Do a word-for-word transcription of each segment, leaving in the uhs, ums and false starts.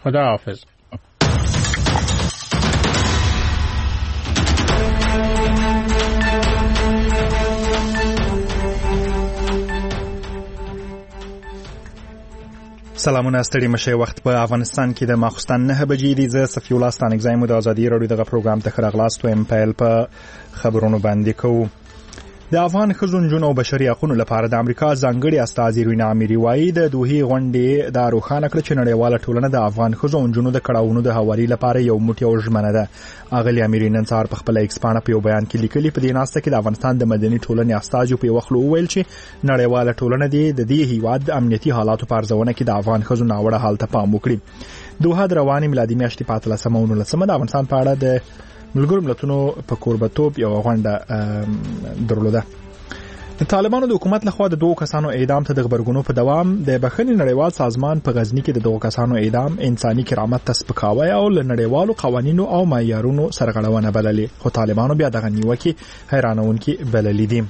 خدا حافظ. سلامونه ستړي مشه. وخت په افغانستان کې د ماخستن نه بجې دي. زه صفي الله ستانګزایم د ازادي رادیو دغه پروګرام ته خراغلاست ویم. پیل په خبرونو باندې کوو. د افغان ښځو نجونو او بشري حقوقو لپاره د امریکا ځانګړي استازي رینا اميري وايي د دوحې غونډې د روښانه کړ چې نړیواله ټولنه د افغان ښځو او نجونو د کړهونو د هواري لپاره یو موټی او ژمنه ده. اغلی اميري نن سهار په خپل ایکس پاڼه په یو بیان کې لیکلي په دې ناسته کې د افغانستان د مدني ټولنې استازي په وخت وویل چې نړیواله ټولنه د دې هیواد د امنیتي حالاتو په ارزونه کې د افغان ښځو ناوړه حالت ته پام وکړي. دوحه د رواني میلادي میاشتې په اتلسمه او نولسمه د افغانستان په اړه د ملګرو ملتونو په کوربتوب یو غونډه درلوده. د طالبانو د حکومت لخوا د دوه کسانو اعدام ته د خبرګونو په دوام د بخښنې نړیوال سازمان په غزنی کې د دوه کسانو اعدام انساني کرامت ته سپکاوی او له نړیوالو قوانینو او معیارونو سرغړونه بللې، خو طالبانو بیا دغه نیوکه حیرانونکي بللې دي.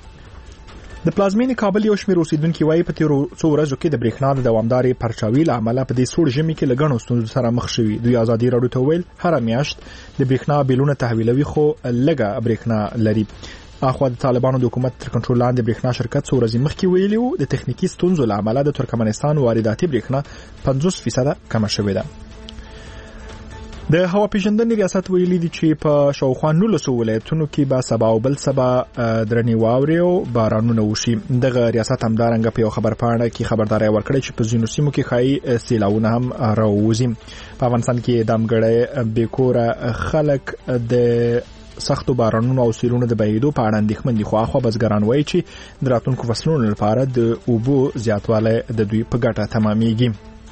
د پلازمینې کابل یو شمېر اوسیدونکو وايي په تیرو څو ورځو کې د برېښنا د دوامدارې پرچاوي له امله په دې سوړ ژمي کې لګڼو ستونزو سره مخ شوي. دوی ازادي رادیو ته ویل هر میاشت د برېښنا بیلونه تحویلوي خو لږه برېښنا لري. اخوا د طالبانو د حکومت تر کنټرول لاندې برېښنا شرکت څو ورځې مخکې ویلي و د تخنیکی ستونزو له امله د ترکمنستان وارداتي برېښنا پنځوس فیصد کمه شوې ده. د هوا پیژندنې ریاست ویلي دي چې په شاوخوا نولسو ولایتونو کې به سبا او بل سبا درنې واورې او بارانونه وشي. دغه ریاست همدارنګه په یو خبرپاڼه کې خبرداري ورکړې چې په ځینو سیمو کې ښایي سیلاونه هم راووځي. په افغانستان کې دامګړی بیکوره خلک د سختو بارانونو او سیلونو د بهیدو په اړه اندېښمن دي، خو اخوا بزګران وایي چې د راتلونکو فصلونو لپاره د اوبو زیاتوالی د دوی په ګټه تمامېږي.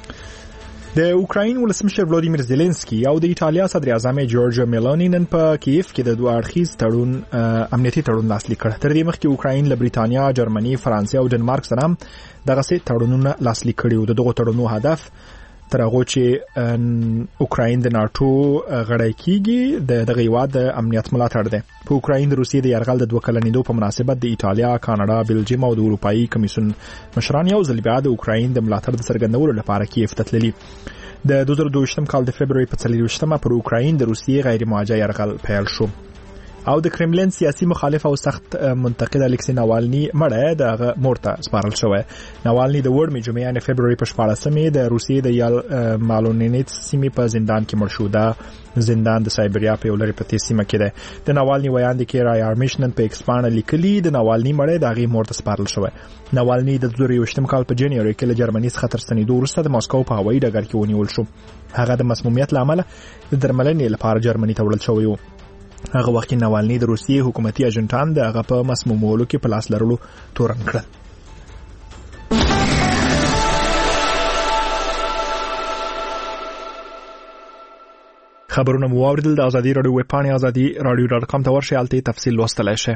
د اوکراین ولسمشر ولادیمیر زيلنسکي او د ایټالیا صدر اعظم جورج میلونی نن په کیف کې د دوه اړخیز تړون امنیتي تړون لاسلیک کړ. تر دې مخکې اوکراین له بریتانیا، جرمني، فرانسې او ډنمارک سره دغه څه تړونونه لاسلیک کړي وو. دغه تړونونو هدف تر هغه چې اوکراین د ناتو غړی کیږي د دغه هیواد د امنیت ملاتړ دی. په اوکراین د روسیې د یرغل د دوه کلنیدو په مناسبت د ایټالیا، کاناډا، بلجیم او د اروپאי کمیسیون مشران یو ځل بیا د اوکراین د ملاتړ د څرګندولو لپاره کیف ته تللي. د دوه زره دوه کال د فبرवरी په څلورویشتمه پر اوکراین د روسیې غیر موجه یرغل پیل شو. او د کرملین سیاسي مخالف او سخت منتقد الکسی ناوالنی مړه دغه مورته سپارل شوی. ناوالنی د وړمې جمعې نه فبرवरी په شپاړسمه د روسیې د یال مالونینیت سیمې په زندان کې مړ شو. دا زندان د سایبریا په ولر پرتې سیمه کې ده. د ناوالنی ویاند کې رای آرمیشنن په ایکسپانه لیکلي د ناوالنی مړه دغه مورته سپارل شوی. ناوالنی د دوه زره یوویشتم کال په جنوري کې له جرمني څخه تر ستنېدو وروسته د ماسکو په هوایي ډګر کې ونیول شو. هغه د مسمومیت لامل د درملنې لپاره جرمني ته وړل شوی و. هغه وخت ناوالنی د روسیې حکومتي اجنټان د هغه په مسمومولو کې په لاس لرلو تورن کړل. خبرونه مو اوریدل. د ازادي رادیو ویب پاڼه ازادي رادیو ډاټ کام ته ورشئ، هلته تفصیل لوستلای شئ.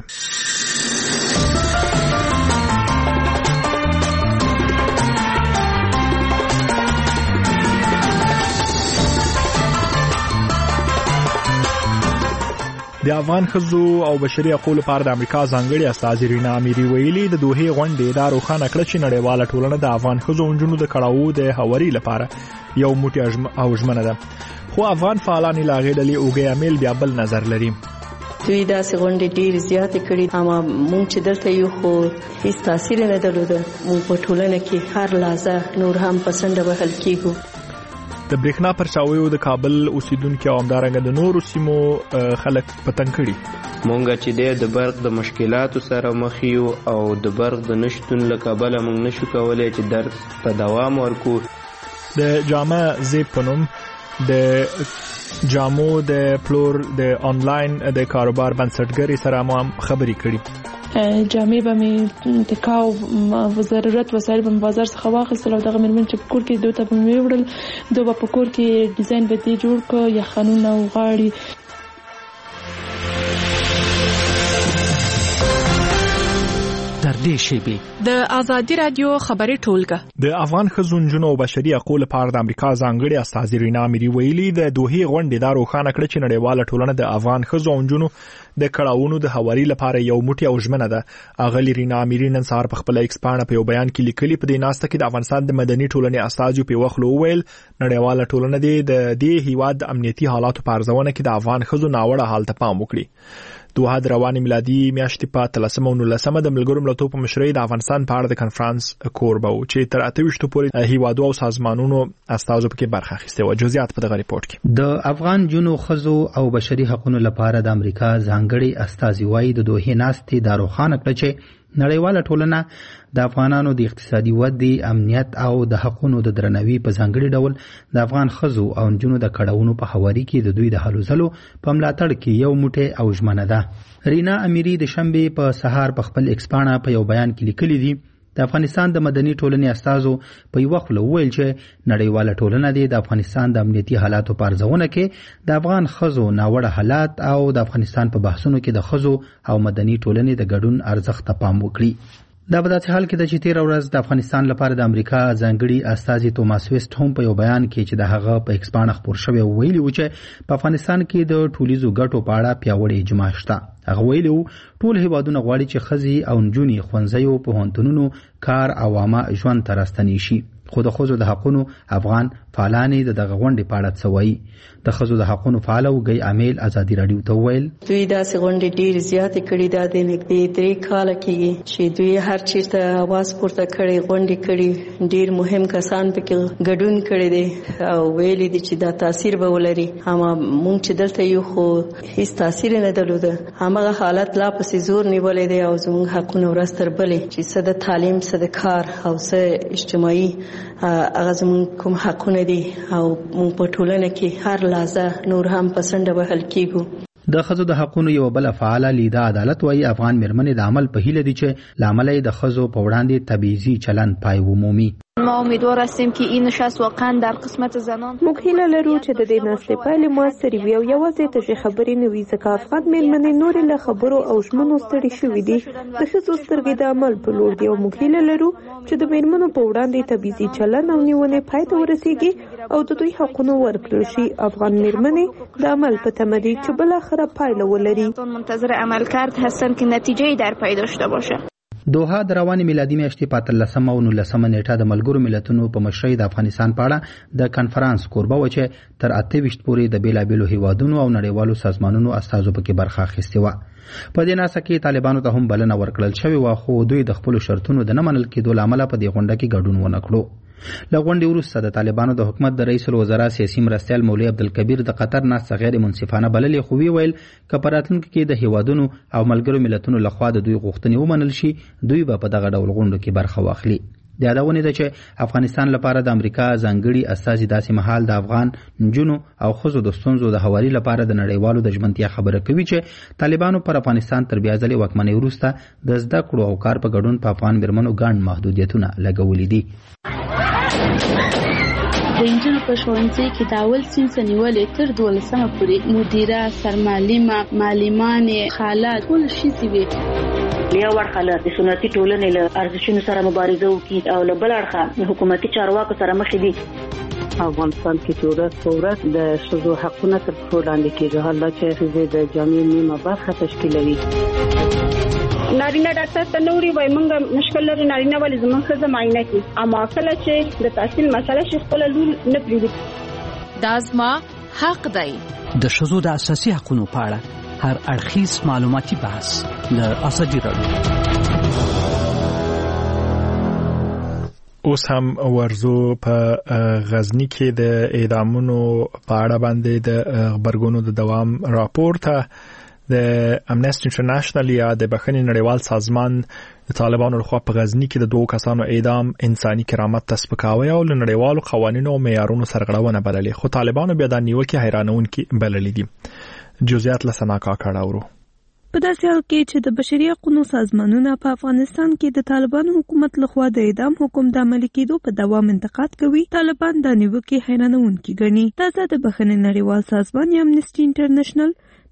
د افغان ښځو او بشري حقوقو لپاره د امریکا ځانګړي استازي رینا اميري ویلي د دوحې غونډې د روښانه کړ چې نړیواله ټولنه د افغان ښځو او نجونو د کړهو د هواري لپاره یو موټی او ژمنه ده، خو افغان فعالان لا غېډلې اوګې امیل بیا بل نظر لري. دوی داسې غونډې ډېرې زیاتې کړي، اما مونږ چې دلته یو خو هیڅ تاثیر نه درلوده. مونږ په ټولنه کې هر لحظه نور هم پسنده وهل کېږو. د برېښنا پرچاویو د کابل اوسیدونکو او همدارنګه د نورو سیمو خلک پتنګ کړي. مونږ چې د برق د مشکلاتو سره مخ یو او د برق د نشټون له کابل مونږ نشو کولای چې درس ته دوام ورکو. د جامع زیب پنوم د جامو د پلور د آنلاین د کاروبار بنسټګری سره هم خبرې کړي. جامې به مې تکاو و ضرورت وسایل به بازار څخه واخیستل او دغه مېرمن چې په کور کې دوی ته به مې وړل، دوی به په کور کې ډیزاین به دې جوړ کړ یا خانونه او غاړي. در دې شیبې د ازادي رادیو خبري ټولګه د افغان ښځو نجونو او بشري حقوقو لپاره د امریکا ځانګړي استازي رینا اميري ویلي د دوحې غونډې دا روښانه کړ چې نړیواله ټولنه د افغان ښځو او نجونو د کړهونو د هواري لپاره یو موټی او ژمنه ده. اغلی رینا اميري نن سهار په خپل ایکس پاڼه په یو بیان کې لیکلي په دې ناسته کې د افغانستان د مدني ټولنې استازي په وخت وویل نړیواله ټولنه د دې هیواد د امنیتي حالاتو په ارزونه کې د افغان ښځو ناوړه حالت ته پام وکړي. دوه د رواني میلادي میاشتې په تلسمه او نولسمه د ملګرو ملتونو په مشرۍ د افغانستان په اړه د کنفرانس کوربه و چې تر اته ویشت پورې هیوادو او سازمانونو استازو پکې برخه اخیسته و. جزئیات په دغه ریپورت کې د افغان جنو خزو او بشري حقوقو لپاره د امریکا ځانګړي استازي وايي د دوه ناستې د روښانه کړ چې نړیواله ټولنه د افغانانو د اقتصادي ودې، امنیت او د حقوقو د درناوي په ځانګړي ډول د افغان خزو او نجونو د کړهونو په هواري کې د دوی د هلو ځلو په ملاتړ کې یو موټی او ژمنه ده. رینا اميري د شنبه په سهار په خپل ایکس پاڼه په یو بیان کې لیکلي دي د افغانستان د مدني ټولنې استازو په یو خپل ویل چې نړیواله ټولنه د افغانستان د امنیتي حالاتو په ارزونه کې د افغان خزو ناوړه حالات او د افغانستان په بحثونو کې د خزو او مدني ټولنې د ګډون ارزښت ته پام وکړي. دا په داسې حال کې د چې تیر ورځ د افغانستان لپاره د امریکا ځانګړي استازي توماس ویسټ هم په یو بیان کې چې د هغه په ایکس پاڼه خبر شوی ویلي و چې په افغانستان کې د ټولیزو ګټو په اړه پیاوړی اجماع شته. هغه ویلي و ټول هیوادونه غواړي چې ښځې او نجونې ښوونځیو، پوهنتونونو، کار او عامه ژوند ته راستنې شي. خو د ښځو د حقونو افغان فعالانې د دغه غونډې په اړه څه وایي. د ښځو د حقونو فعاله وګي امیل ازادي رادیو ته ویل دوی داسې غونډې ډېرې زیاتې کړي دا د نږدې درې کاله کېږي چې دوی هر چیرته اواز پورته کړي، غونډې کړي، ډېر مهم کسان پکې ګډون کړي دي او ویلي دي چې دا تاثیر به ولري. اما مونږ چې دلته یو خو هیڅ تاثیر نه درلوده. هماغه حالت لا پسې زور نیولې دی او زموږ حقونه ورځ تر بلې چې څه د تعلیم، څه د کار او څه اجتماعي هغه زموږ کوم حقونه دي او مونږ په ټولنه کې هر لحظه نور هم پسنده وهل کیږو. د ښځو د حقوقو یو بل فعاله لیدا عدالت وايي افغان مرمنې د عمل په هیله دي چې لامل د ښځو په وړاندې تبعیضي چلند پای ومومي. ما امیدوار هستیم که این نشست واقعا در قسمت زنان موږ هیله لرو چې د دې نسلې پایلې موثرې وي او یوازې تشې خبرې نه وي ځکه افغان مېرمنې نورې له خبرو او ژمنو ستړي شوي دي. د ښځو سترګې د عمل په لور دي او موږ هیله لرو چې د مېرمنو په وړاندې تبعیضي چلند او نیونې پای ته ورسیږي او د دوی حقونه ورکړل شي. افغان مېرمنې د عمل په تمه دي چې بالاخره پایله ولري. منتظر عملکرد هستن که نتیجه‌ای در پی داشته باشه. دوحه د رواني میلادي میاشتې په اتلسمه او نولسمه نیټه د ملګرو ملتونو په مشرۍ د افغانستان په اړه د کنفرانس کوربه و چې تر اته ویشت پورې د بیلابیلو هیوادونو او نړیوالو سازمانونو استازو پکې برخه اخیستې وه. په دې ناسه کې طالبانو ته هم بلنه ورکړل شوې وه خو دوی د خپلو شرطونو د نه منل کېدو له امله په دې غونډه کې ګډون ونه کړو. له غونډې وروسته د طالبانو د حکومت د رئیس الوزرا سیاسي مرستیال مولوي عبدالکبیر د قطر ناسته غیر منصفانه بللې خو ویل که په راتلونکي کې د هیوادونو او ملګرو ملتونو لخوا د دوی غوښتنې ومنل شي دوی به په دغه ډول غونډو کې برخه واخلي. د یادونه ده چې افغانستان لپاره د امریکا ځانګړي استازي داسې مهال د افغان نجونو او ښځو د ستونزو د هواري لپاره د نړیوالو د ژمنتیا خبره کوي چې طالبانو پر افغانستان تر بیا ځلې واکمنۍ وروسته د زده کړو او کار په ګډون په افغان مېرمنو ګڼ محدودیتونه لګولي دي. د انجونو په ښوونځي کې د اول صنف نیولې تر دولسمه پورې مدیره، سرمعلمه، معلمانې، خاله ټول ښځې وې. یو اړخه له سنتي ټولنې له ارزښتونو سره مبارزه وکړي او له بل اړخه حکومتي چارواکو سره مخ دي. افغانستان کې چې ورځ په ورځ د ښځو حقونه تر پښو لاندې کېږي، حالا چې ښځې د جامعې نیمه برخه تشکیلوي. نارینه ډاکټر ته نوري وای مونږ مشکل لري نارینه ولې زموږ ښځه معاینه کوي، اما کله چې د تحصیل مسله شي خپل لور نه پریږدي. دا زما حق دی. د ښځو د اساسي حقوقو په اړه هر اړخیز معلوماتي بحث د ازادي رادیو. اوس هم ورزو په غزنی کې د اعدامونو په اړه باندې د خبرګونو د دوام راپور ته د امنیسټي انټرنیشنل یا د بخښنې نړیوال سازمان د طالبانو لخوا په غزنی کې د دوه کسانو اعدام انساني کرامت ته سپکاوی او نړیوالو قوانینو او معیارونو سرغړونه بللې، خو طالبانو بیا د نیوکې حیرانونکي بللې دي. جزئیات له سنا کاکړ اورو. په داسې حال کې چې د بشري حقوقو سازمانونه په افغانستان کې د طالبانو حکومت لخوا د اعدام حکم د عملي کېدو په دوام انتقاد کوي، طالبان د نیوکې حیرانونکي ګڼي. تازه د بخښنې نړیوال سازمان یا امنیسټي انټرنیشنل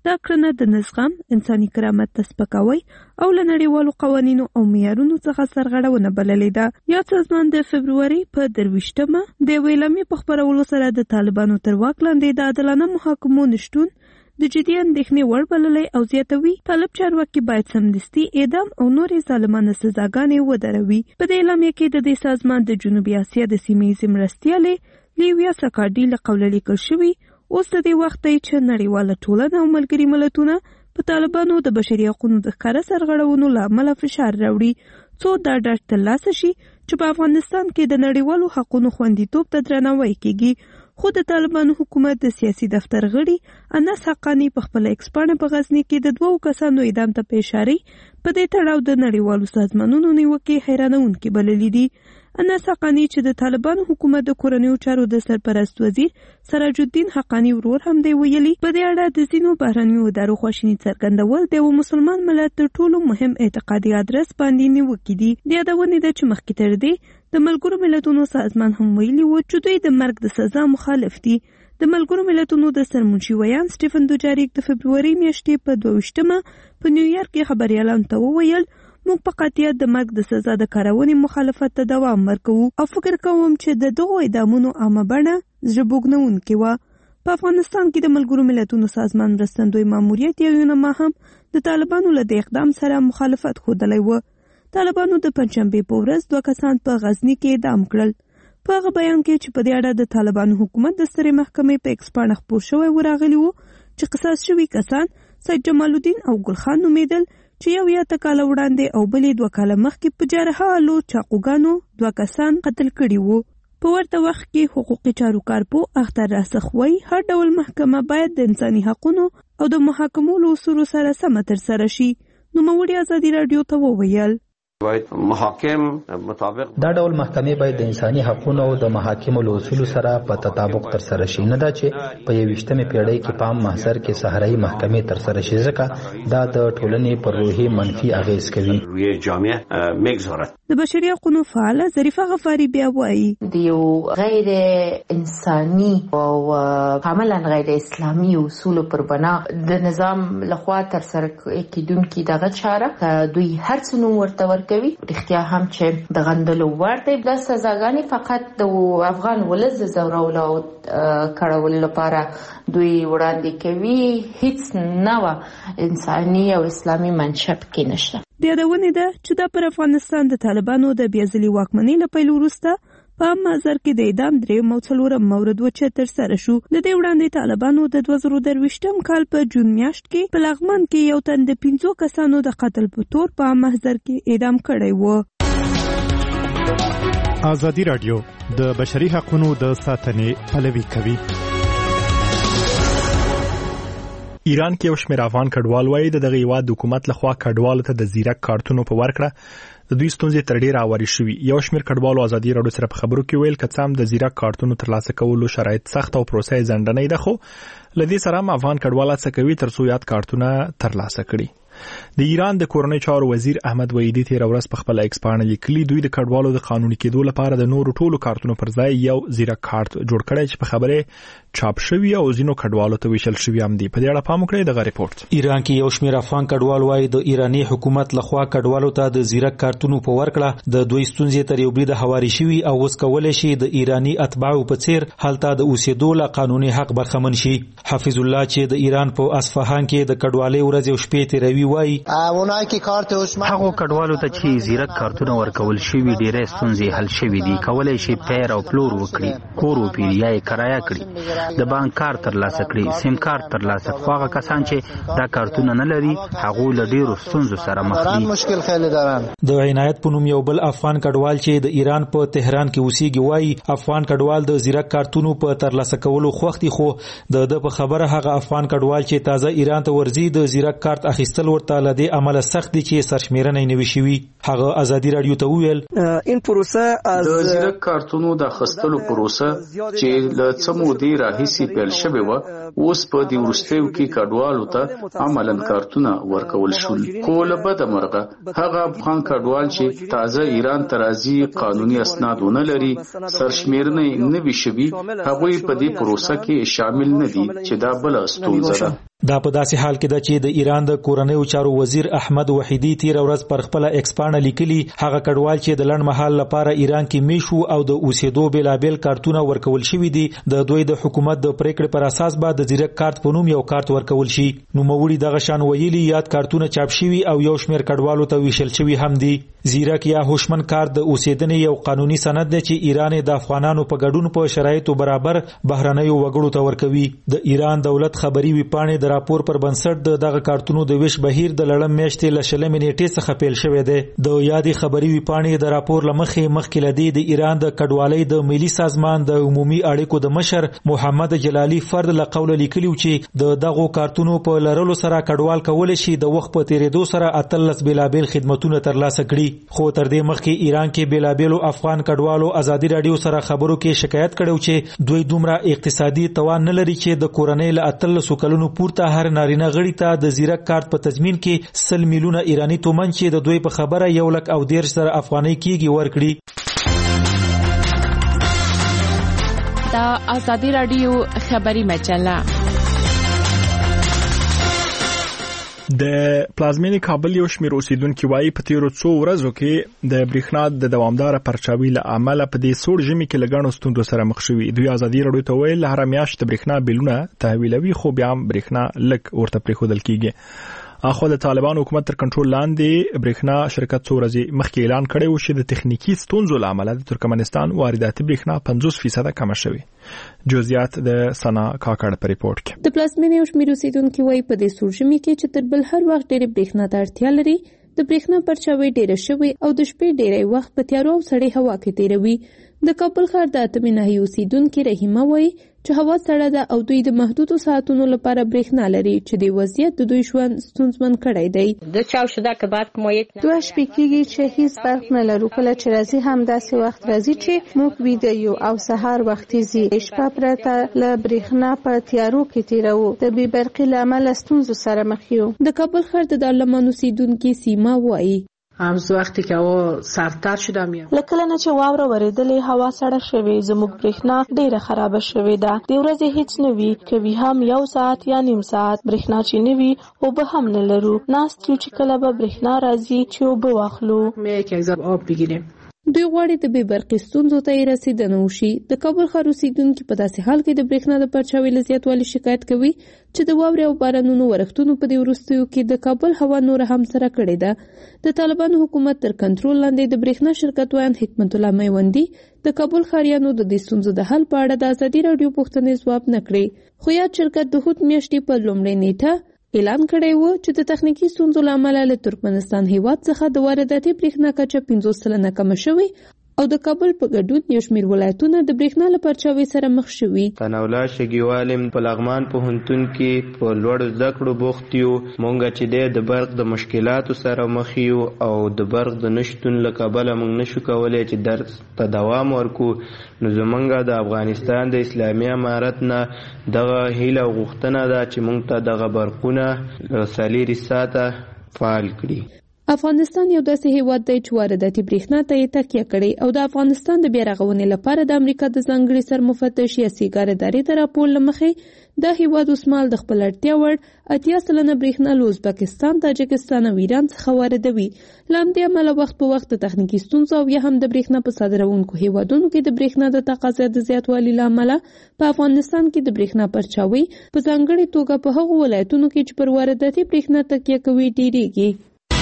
دا کړنه د نظام، انساني کرامت ته سپکاوی او له نړیوالو قوانینو او معیارونو څخه سرغړونه بللې ده. یاد سازمان د فبروري په درویشتمه د یوې اعلامیې په خپرولو سره د طالبانو تر واک لاندې د عادلانه محاکمو نشتون د جدي اندېښنې وړ بللی او زیاتوي طالب چارواکي باید سمدستي اعدام او نورې ظالمانه سزاګانې ودروي. په دې اعلامیه کې د دې سازمان د جنوبي اسیا د سیمه ییزې مرستیالې لیویا سکاډي له قوله لیکل شوي اوس د دې وخت دی چې نړیواله ټولنه او ملګري ملتونه په طالبانو د بشري حقوقو د ښکاره سرغړونو له امله فشار راوړي څو دا ډاډ ترلاسه شي چې په افغانستان کې د نړیوالو حقوقو خوندیتوب ته درناوی کیږي. خو د طالبانو حکومت د سیاسي دفتر غړي انس حقانی په خپل ایکس پاڼه په غزنی کې د دوو کسانو اعدام ته اشاره په دې تړاو د نړیوالو سازمانونو نیوکې حیرانونکې بللې دي. انس حقانی چې د طالبانو حکومت د کورنیو چارو د سرپرست وزیر سراج الدین حقانی ورور هم دی ویلي په دې اړه د ځینو بهرنیو ادارو خواشیني څرګندول د یو مسلمان ملت تر ټولو مهم اعتقادي ادرس باندې نیوکې دي. د یادونې ده چې مخکې تر دې د ملګرو ملتونو سازمان هم ویلي و چې دوی د مرګ د سزا مخالف دي. د ملګرو ملتونو د سرمنشي ویان سټیفن دوجاریک د فبروري میاشتې په دویشتمه په نیویارک کې خبریالانو ته وویل موږ په قطعیت د مرګ د سزا د کارونې مخالفت ته دوام ورکوو او فکر کوم چې د دغو اعدامونو عامه بڼه زړه بوږنونکې وه. په افغانستان کې د ملګرو ملتونو سازمان مرستندوی ماموریت یا یونما هم د طالبانو له دې اقدام سره مخالفت ښودلی و. طالبانو د پنجشنبې په ورځ دوه کسان په غزني کې اعدام کړل. په هغه بیان کې چې په دې اړه د طالبانو حکومت د سترې محکمې په ایکس پاڼه خپور شوی و راغلي وو چې قصاص شوي کسان سید جمال الدین او ګلخان نومیدل چې یو یا ته کاله وړاندې او بلې دوه کاله مخکې په جارحالو چاقوګانو دوه کسان قتل کړي وو. په ورته وخت کې حقوقي چارو کارپو اختر راسخ وایي هر ډول محکمه باید د انساني حقونو او د محاکمو له اصولو سره سمه ترسره شي. نوموړي ازادي راډیو ته وویل محاکم مطابق دا ډول محکمې باید د انساني حقوقو او د محاکمو له اصولو سره په تطابق ترسره شي، نه دا چې په یویشتمې پیړۍ کې په عام محضر کې صحرایي محکمې ترسره شي، ځکه دا د ټولنې پر روحي منفي اغیز کوي. د بشري حقوقو فعاله ظریفه غفاري بیا وایي د یو غیر انساني او کاملا غیر اسلامي اصولو پر بنا د نظام لخوا ترسره کیدونکي دغه چاره دوی هر څه نوم ورته ورکوي. رښتیا هم چې د غندلو وړ دی. دا سزاګانې فقط د افغان ولس د ځورولو او کړولو لپاره دوی وړاندې کوي، هیڅ نوع انساني او اسلامي منشأ پکې نشته. د یادونې ده چې دا پر افغانستان د طالبانو د بیا ځلي واکمنۍ له پیل وروسته په عام محضر کې د اعدام درېیم او څلورم مورد و چې ترسره شو. د دې وړاندې طالبانو د دوه زره درویشتم کال په جون میاشت کې په لغمان کې یو تن د پنځو کسانو د قتل په تور په عام محضر کې اعدام کړی و. ازادي راډیو د بشري حقوقو د ساتنې پلوي کوي. ایران کې یو شمېر افغان کډوال وایي د دغه هیواد حکومت لخوا کډوالو ته د زیرک کارتونو په ورکړه د دوی ستونزې تر ډیره اوري شوي. یو شمېر کډوالو ازادي راډیو سره په خبرو کې ویل که څه هم د زیرک کارتونو ترلاسه کولو شرایط سخت او پروسه یې ځنډنۍ ده، خو له دې سره هم افغان کډوال هڅه کوي تر څو یاد کارتونه ترلاسه کړي. د ایران د کورنۍ چارو وزیر احمد وحیدی تیر ورځ په خپل ایکس پاڼه لیکلي دوی د کډوالو د قانوني کېدو لپاره د نورو ټولو کارتونو پر ځای یو زیرک کارت جوړ کړی چې په خبره چاپ شوی او ځینو کډوالو ته ویشل شوی هم دی. په دې اړه پام وکړئ دغه ریپورت. ایران کې یو شمېر افغان کډوال وایي د ایرانی حکومت لخوا کډوالو ته د زیرک کارتونو په ورکړه د دوی ستونزې تر یو بریده هواري شوي او اوس کولی شي د ایرانی اتباعو په څیر هلته د اوسېدو له قانوني حق برخمن شي. حافظ الله چې د ایران په اصفهان کې د کډوالۍ ورځ او شپې تیروي وایي هغه کډوالو ته چې زیرک کارتونه ورکول شوي ډېرې ستونزې حل شوي دي. کولی شي پیر او پلور وکړي، کور وپیري یا یې کرایه کړي، د بانک کارت ترلاسه کړي، سیم کارت ترلاسه کړي. هغه کسان چې دا کارتونه نه لري هغوی له ډېرو ستونزو سره مخ دي. د عنایت په نوم یو بل افغان کډوال چې د ایران په تهران کې اوسېږي وایي افغان کډوال د زیرک کارتونو په ترلاسه کولو خوښ دي، خو د ده په خبره هغه افغان کډوال چې تازه ایران ته ورځي د زیرک کارت اخیستل ورته له دې عمله سخت دي چې سرشمیرنه یې نوي شوي. هغه ازادي راډیو ته وویل این پروسه د زیرک کارتونو د اخیستلو پروسه چې له څه مودې راهیسې پیل شوې وه اوس په دې وروستیو کې کډوالو ته عملاً کارتونه ورکول شول. خو له بده مرغه هغه افغان کډوال چې تازه ایران ته راځي قانوني اسناد ونه لري، سرشمیرنه یې نوي شوي، هغوی په دې پروسه کې شامل نه دي چې دا بله ستونزه ده. دا په داسې حال کې ده چې د ایران د کورنیو چارو وزیر احمد وحیدی تیر ورځ پر خپل ایکس پاڼه لیکلي هغه کډوال چې د لړ مهال لپاره ایران کې میشو او د اوسېدو بیلابل کارتونه ورکول شوی دي د دوی د حکومت د پریکړې پر اساس به د زیرک کارت په نوم یو کارت ورکول شي. نو موړي دغه شان ویلي یاد کارتونه چاپ شوی او یو شمېر کډوالو ته ویشل شوی هم دي. زیرک یا هوشمن کارت د اوسېدنې یو قانوني سند دی چې ایران د افغانانو په ګډون په شرایطو برابر بهرنیو وګړو ته ورکوي. د ایران دولت خبري ویپاڼې د راپور پر بنسټ د دغه کارتونو د ویش بهیر د لړم میاشتې له شلمې نیټې څخه پیل شوی دی. د یادې خبري ویپاڼې د راپور لمخې مخکې لدی د ایران د کډوالۍ د ملي سازمان د عمومي اړیکو د مشر محمد جلالی فرد له قوله لیکلیو چې د دغه کارتونو په لرلو سره کډوال کولای شي د وخت په تیریدو سره اتلس بیلابل خدماتونه ترلاسه کړي. خو تر دې مخکې ایران کې بیلابلو افغان کډوالو ازادي رادیو سره خبرو کې شکایت کړو چې دوی دومره اقتصادي توان نه لري چې د کورنۍ له اتلس کلونو پورته هر نارینه غړي ته د زیرک کارت په تضمین کې سل میلیونه ایرانی تومن چې د دوی په خبره یو لک او دیرش زره افغانۍ کېږي ورکړي. دا ازادي رادیو خبري مجله د پلازمینې کابل یو شمېر اوسیدونکو وايي په تیرو څو ورځو کې د برېښنا د دوامدار پرچاوي له امله په دې سوړ ژمي کې لګڼو ستوندو سره مخ شوي. دوی ازادي رادیو ته ویل هر میاشت برېښنا بیلونه تحویلوي خو بیا هم برېښنا لږ ورته پرېښودل کیږي. اخو د طالبان حکومت تر کنټرول لاندې برېښنا شرکت څو ورځې مخکې اعلان کړی و چې د تخنیکی ستونزو له امله د ترکمنستان وارداتي برېښنا پنځوس فیصد کم شوی. جزئیات د سنا کاکړ په ریپورت کې. د پلازمینې او شمېر اوسیدونکو وايي په دې سوړ ژمي کې چې تر بل هر وخت ډېر برېښنا ته اړتیا لري د برېښنا پرچاوي ډېره شوی او د شپې ډېری وخت په تیارو او سړې هوا کې تیروي. د کابل ښار د اتمې ناحیې اوسیدونکي رحیمه وايي چې هوا سړه ده او دوی د محدودو ساعتونو لپاره برېښنا لري چې د وضعیت د دوی ژوند ستونزمن کړی دی. د چاو شده که برق ما یک دوه شپې کېږي چې هیڅ برق نه لرو. کله چې راځي هم داسې وخت راځي چې موږ ویده یو او سهار وختي ځي. شپه پرته له برېښنا په تیارو کې تیروو. د بې برقۍ له امله ستونزو سره مخ یو. د کابل ښار د دارالمان اوسیدونکي سیما وايي همز وقتی که هوا سردتر شده میاد. لکه نه چې واوره ورېدلې هوا سړه شوې زموږ برېښنا ډېره خرابه شوې ده. د ورځې هیڅ نه وي کوي هم یو ساعت یا نیم ساعت برېښنا چې نه وي اوبه هم نه لرو. ناست یو چې کله به برېښنا راځي چې اوبه واخلو. مې یک ځل آب بگیریم. دوی غواړي د بې برقۍ ستونزو ته یې رسیدنه وشي. د کابل ښار اوسیدونکي په داسې حال کې د برېښنا د پرچاوي له زیاتوالي شکایت کوي چې د واورې او بارانونو ورښتونو په دې وروستیو کې د کابل هوا نوره هم سره کړې ده. د طالبانو حکومت تر کنټرول لاندې د برېښنا شرکت ویان حکمت الله میوندي د کابل ښاریانو د دې ستونزو د حل په اړه د ازادي راډیو پوښتنې ځواب نه کړې. خو یاد شرکت د هوت میاشتې په لومړۍ نیټه اعلان کړی و چې د تخنیکی ستونزو له امله له ترکمنستان هیواد څخه د وارداتي برېښنا کچه پنځوس سلنه کمه شوې او د کابل په ګډون یو شمېر ولایتونه د برېښنا له پرچاوي سره مخ شوي. ثناءالله شګیوالم په لغمان پوهنتون کې په لوړو زده کړو بوخت یو. مونږ چې د برق د مشکلاتو سره مخ یو او د برق د نشتون له کبله مونږ نشو کولی چې درس ته دوام ورکو. نو زمونږ د افغانستان د اسلامي امارت نه دغه هیله او غوښتنه ده چې مونږ ته دغه برقونه څلېرویشت ساعته فعال کړي. افغانستان یو داسې هیواد دی چې وارداتي برېښنا ته یې تکیه کړې او د افغانستان د بیا رغونې لپاره د امریکا د ځانګړي سرمفتش یا سیګار ادارې د راپور له مخې دا هیواد اوسمهال د خپل اړتیا وړ اتیا سلنه برېښنا له ازبکستان، تاجکستان او ایران څخه واردوي. له همدې امله وخت په وخت د تخنیکي ستونزو او یا هم د برېښنا په صادروونکو هیوادونو کې د برېښنا د تقاضا د زیاتوالي له امله په افغانستان کې د برېښنا پرچاوي په ځانګړې توګه په هغو ولایتونو کې چې پر وارداتي برېښنا تکیه کوي ډېریږي.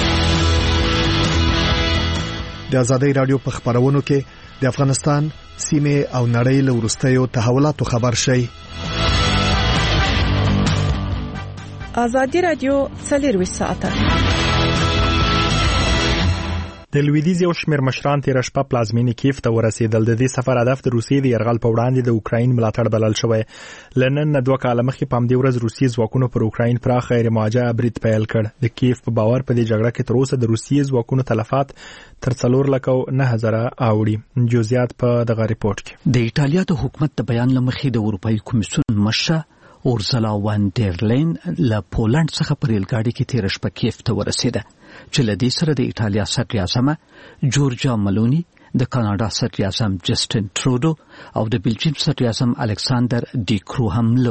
د ازادي رادیو په خبرونو کې د افغانستان سیمه او نړۍ له وروستیو تحولاتو خبر شي. ازادي رادیو څلېرویشت ساعته د لویدیځ یو شمېر مشران تېره شپه پلازمینې کیف ته ورسېدل. د دې سفر هدف د روسیې د یرغل په وړاندې د اوکراین ملاتړ بلل شوی. له نن نه دوه کاله مخکې په همدې ورځ روسیې ځواکونو پر اوکراین پراخ غیر موجه برید پیل کړ. د کیف په باور په دې جګړه کې تر اوسه د روسیې ځواکونو تلفات تر څلور لک او نه هزاره اوړي. جزئیات په دغه ریپورت کې. د ایټالیا د حکومت د بیان لمخې د اروپایي کمیسیون مشر اورزلا وان ډر لین له پولند څخه په ریلګاډي کې تېره شپه کیف ته ورسېده چې له دې سره د ایټالیا صدر اعظم جورجا ملونی، د کاناډا صدر اعظم جسټن ټرودو او د بلجیم صدر اعظم الکساندر ډي کرو هم لو.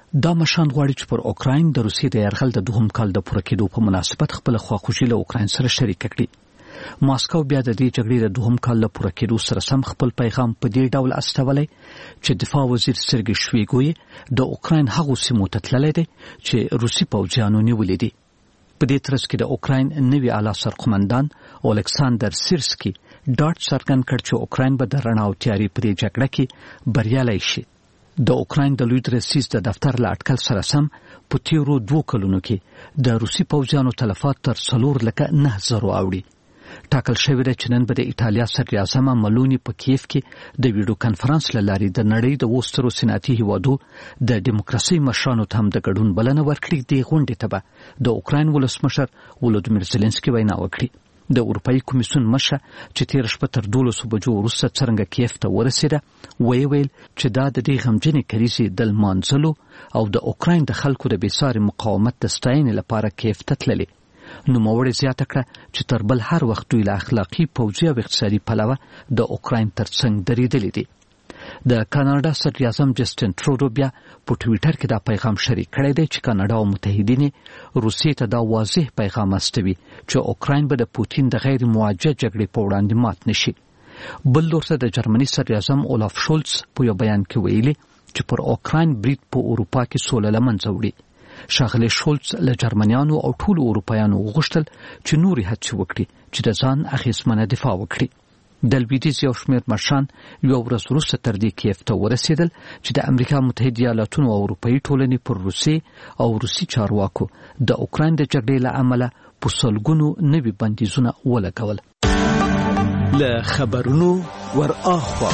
دا مشان غواړي چې پر اوکراین د روسیې د یرغل د دوهم کال د پوره کېدو په مناسبت خپل خواخوږي له اوکراین سره شریک کړي. ماسکو بیا د دې جګړې د دوهم کال له پوره کېدو سره سم خپل پیغام په دې ډول استولی چې دفاع وزیر سرګی شویګو د اوکراین هغو سیمو ته تللی دی چې روسي پوځیانو نیولې دي. په دې ترڅ کې د اوکراین نوي اعلی سرقمندان اولکساندر سیرسکي ډاټ څرګند کړ چې اوکراین به د رڼا او تیاري په دې جګړه کې بریالی شي. د اوکراین د لوی رئیس د دفتر له اټکل سره سم په تیرو دوه کلونو کې د روسي پوځیانو تلفات تر څلور لکه نه زرو اوړي. ټاکل شوی دی چې نن به د ایټالیا صدر اعظم ملونی په کیف کې د ویډیو کانفرنس له لارې د نړۍ د وسترو صنعتي هیوادو د دیموکراسي مشرانو ته هم د ګډون بلنه ورکړي. د غونډې ته به د اوکراین ولسمشر ولودیمیر زيلنسکي وینا وکړي. د اروپאי کمیسیون مشر چې تیر شپه تر دولسو بجو وروسته څرنګه کیف ته ورسېده وی ویل چې دا د دې غمجنې کریزې د لمانځلو او د اوکراین د خلکو د بېساري مقاومت د ستاینې لپاره کیف ته تللي. نوموړې زیاته کړه چې تر بل هر وخت دوی له اخلاقي پوځي او اقتصادي پلوه د اوکراین ترڅنګ درېدلي دي. د کاناډا صدر اعظم جسټین ټروډو بیا په ټویټر کې دا پیغام شریک کړی دی چې کاناډا او متحدین روسیې ته دا واضح پیغام استوي چې اوکراین به د پوتین د غیر موجه جګړې په وړاندې مات نشي. بل لورته د جرمني صدر اعظم اولاف شولز په یو بیان کې ویلي چې پر اوکراین برید په اروپا کې سوله له منځه وړي. ښاغلی شولز له جرمنیانو او ټولو اروپایانو وغوښتل چې نورې هڅې وکړي چې د ځان اغېزمنه دفاع وکړي. د لویدیځ یو شمېر مشران یو ورځ وروسته تر دې کیف ته ورسېدل چې د امریکا متحده ایالاتونو او اروپایي ټولنې پر روسیې او روسي چارواکو د اوکراین د جګړې له امله په سلګونو نوي بندیزونه ولګول. له خبرونو ور اخوا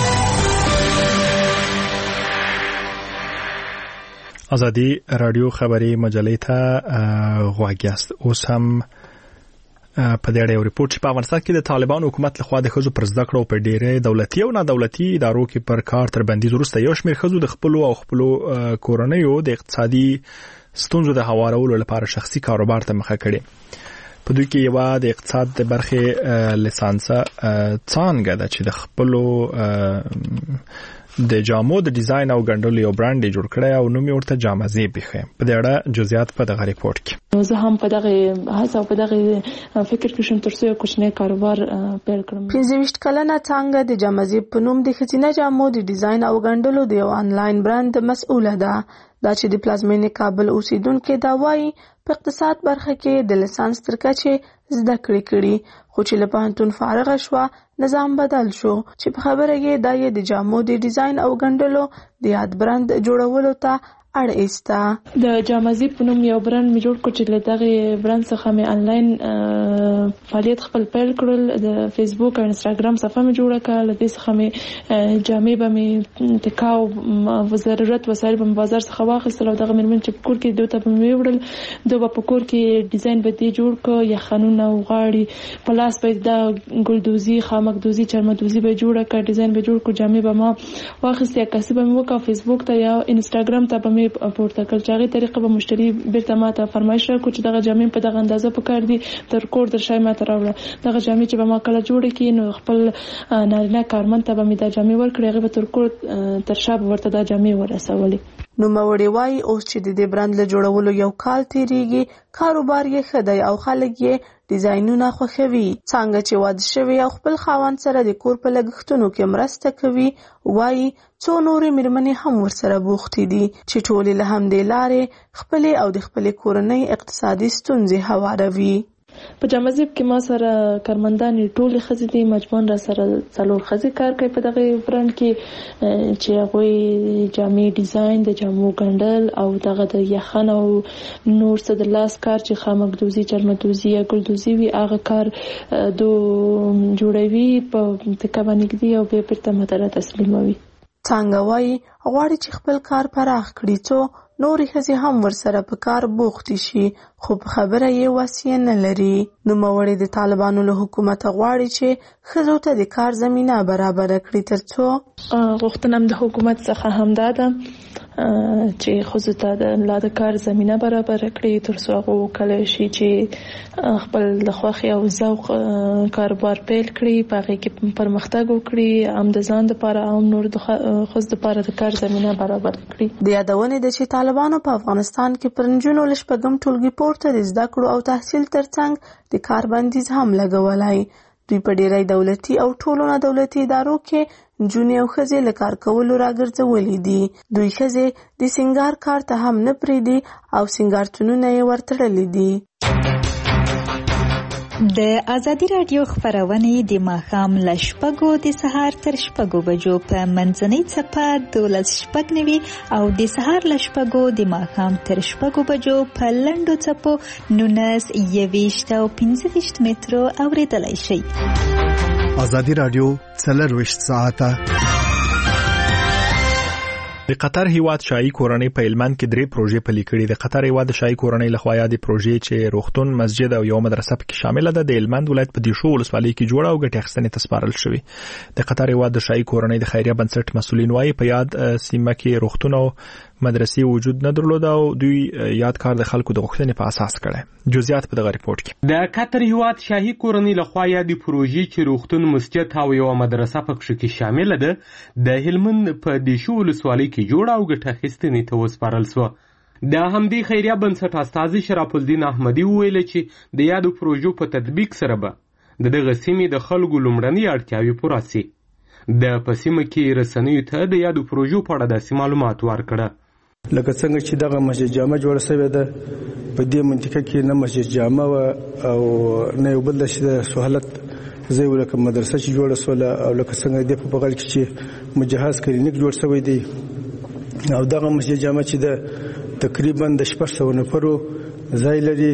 ازادي رادیو خبري مجلې ته غوږ یاست. اوس هم په دې اړه یو ریپورت چې په افغانستان کې د طالبان حکومت لخوا د ښځو پر زده کړو په ډېرې دولتي او نه دولتي ادارو کې پر کار تر بندیز وروسته یو شمېر ښځو د خپل او خپل کورنیو د اقتصادي ستونزو د هوارولو لپاره شخصي کاروبار ته مخه کړې. په دوی کې یو د اقتصاد د برخې لیسانسه څانګه ده چې د خپل د جامو د ډیزاین او ګنډلو یو برانډ جوړ کړی او نوم یې ورته جامزي بخې. په دې اړه جزئیات په دغه ریپورت کې. زه هم په دغه هڅه په دغه فکر کې شوم ترڅو یو کوچنی کاروبار پیل کړم. پنځه ویشت کلنه څانګه د جامزي په نوم د ښځینه جامو د ډیزاین او ګنډلو د یو آنلاین برانډ مسؤله ده. دا چې د پلازمینې کابل اوسیدونکو دا وایي په اقتصاد برخه کې د لیسانس تر کچې زده کړې کړي خو چې له پوهنتون فارغه شوه نظام بدل شو چې په خبره کې دا یې د جامو د ډیزاین او ګنډلو د یاد برانډ جوړولو ته اړ ایسته. د جامزي په نوم یو برانډ مې جوړ کړ چې له دغه برانډ څخه مې آنلاین فعالیت خپل پیل کړل. د فیسبوک او انستګرام صفحه مې جوړه کړه. له دې څخه مې جامې به مې ټکاو او ضرورت وسایل په بازار څخه واخیستل او دغه مېرمن چې په کور کې دوی ته به مې وړل دوی په کور کې ډیزاین به دې جوړ کړ یا خانونه او غاړي په لاس به دا ګلدوزي خامکدوزي چرمدوزي به جوړه کړ ډیزاین به جوړ کړ جامې به ما واخیست یا کسب به مې وکړ فیسبوک ته یا انستګرام ته به پورته کړ چې هغه طریقه به مشتری بیرته ماته فرمایش راکړي چې دغه جامې په دغه اندازه پکار دي تر کور در شای ماته راوړه. دغه جامې چې به ما کله جوړه کړي نو خپل نارینه کارمند ته به مې دا جامې ورکړي هغه به تر کور تر شا به ورته دا جامې ورسولې. نو موري وای اوس چې د دې برانډ له جوړولو یو کال تیریږي کاروبار یې خدای او خلک یې ډیزاینونه خوښوي. څنګه چې واده شوی او خپل خاوند سره د کور په لګښتونو کې مرسته کوي وای څو نورې مېرمنې هم ورسره بوختې دي چې ټولې له همدې لارې خپلې او د خپلې کورنۍ اقتصادي ستونزې هواروي. په جامزیب کې ما سره کارمندان ټول خزې دي مجموعاً را سره څلور خزې کار کوي په دغه برانډ کې چې هغه جامې ډیزاین د جامو ګنډل او دغه د یخن او نور څه د لاس کار چې خامکدوزي چرمدوزي یا ګلدوزي وي هغه کار دو جوړوي په تکه باندې دی او به پرته ماته تسلیموي. څنګه وایي غواړي چې خپل کار پراخ کړي څو نورې ښځې هم ورسره په کار بوختې شي خو په خبره یې وسیه نه لري. نوموړې د طالبانو له حکومته غواړي چې ښځو ته د کار زمینه برابره کړي ترڅو غوښتنه د حکومت څخه همدا ده چې خو ته د لا د کار زمينه برابر کړي تر څو هغه وکړي شي چې خپل د خوښي او ذوق کاروبار پیل کړي په هغه کې پرمختګ وکړي هم د ځان لپاره او نور د خو د لپاره د کار زمينه برابر کړي. د یادونه د چې طالبانو په افغانستان کې پرنجونو لشپګم ټولګي پورته د زده کړو او تحصیل ترڅنګ د کار بندیز هم لګولای. دوی په ډیری دولتي او ټولو نه دولتي ادارو کې جونې او ښځې له کار کولو راګرځولې دي. دوی ښځې د سنگار کار ته هم نه پریږدي او سنگارتونونه یې ورتړلي دي. د ازادي رادیو خبرونه د ماښام له شپږو د سهار تر شپږو بجو په منځنۍ څپه دولس شپږ نوي او د سهار له شپږو د ماښام تر شپږو بجو په لنډو څپو نولس یویشت او پنځه ویشت مترو اوریدلای شئ. ازادي رادیو څلرویشت ساعته. د قطر هیواد شاهي کورنۍ په هلمند کې درې پروژې پلي کړې. د قطر هیواد شاهي کورنۍ لخوا یادې پروژې چې روغتون، مسجد او یو مدرسه پکې شامل ده د هلمند ولایت په دیشو ولسوالۍ کې جوړه او ګټه اخیستنې ته سپارل شوې. د قطر هیواد د شاهي کورنۍ د خیریه بنسټ مسؤلین وايي په یاد سیمه کې روغتون او مدرسې وجود نه درلود او دوی یاد کار د خلکو د غوښتنې په اساس کړی. جزئیات په دغه ریپورت کې. د قطر هیواد شاهي کورنۍ لخوا یادې پروژې چې روغتون، مسجد او یو مدرسه پکې کې شامل ده د هلمند په دیشو ولسوالۍ کې جوړه او ګټه اخیستنې ته وسپارل شوه. د همدې خیریه بنسټ استازي شرف الدین احمدي وویل چې د یادو پروژو په تطبیق سره به د دغه سیمې د خلکو لومړنۍ اړتیاوې پوره شي. د په سیمه کې رسنیو ته د یادو پروژو په اړه داسې معلومات ورکړه. لکه څنګه چې دغه مسجد جامع جوړه شوې ده په دې منطقه کې نه مسجد جامع او نه یو بل د سہولت زي ولکه مدرسه چې جوړه سوله او لکه څنګه د په بغل کې چې مجهز کلینیک جوړ شوی دی او دغه مسجد جامع چې د تقریبا د شپږ سوه نفرو ځای لري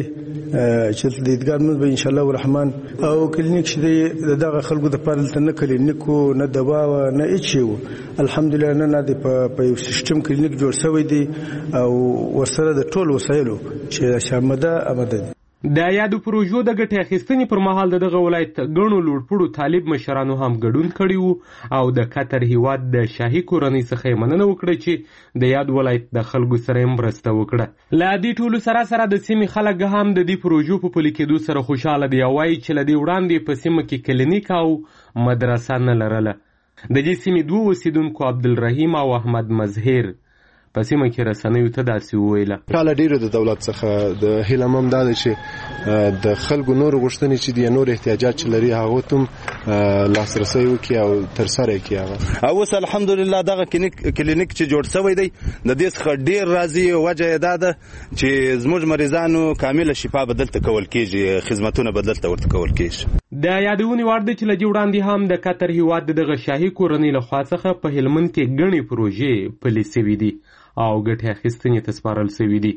چې د دیدګار موږ به ان شاء الله الرحمن او کلینیک چې دغه خلکو د پاره نه کلینیکو نه دوا او نه هیڅ الحمدلله نه نه په یو سیستم کلینیک جوړ شوی دی او ورسره د ټولو وسایلو چې شامده آمده دي. د یادو پروژو د ګټې اخیستنې پر مهال د دغه ولایت ګڼو لوړپوړو طالب مشرانو هم ګډون کړی وو او د قطر هیواد د شاهي کورنۍ څخه یې مننه وکړه چې د یاد ولایت د خلکو سره یې مرسته وکړه. له دې ټولو سره سره د سیمې خلک هم د دې پروژو په پلي کېدو سره خوشحاله دي او وایي چې له دې وړاندې په سیمه کې کلینیک او مدرسه نه لرله. د دې سیمې دوه اوسیدونکو عبدالرحیم او احمد مظهر په سیمه کې رسنیو ته داسې وویله. کله ډیره د دولت څخه د هیله هم دا ده چې د خلکو نور غوښتنې چې د نور احتیاجات چې لري هغه ته لاسرسی وکړي او ترسره یې کړي. او اوس الحمدلله دغه کلینیک چې جوړ شوی دی د دې څخه ډیر راضي وجه یې دا ده چې زموږ مریضانو کامله شفا بدلته کول کېږي، خدمتونه بدلته ورته کول کېږي. د یادونې وړ ده چې له دې وړاندې هم د قطر هیواد دغه شاهي کورنۍ لخوا څخه په هلمند کې ګڼې پروژې پلي شوي دي او ګټې اخیستنې ته سپارل شوي دي.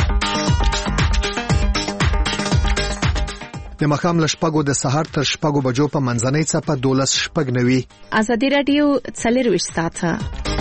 د ماښام له شپږو د سهار تر شپږو بجو په منځنۍ څپه دولس شپږ نوي. ازادي رادیو څلرویشت ساعته.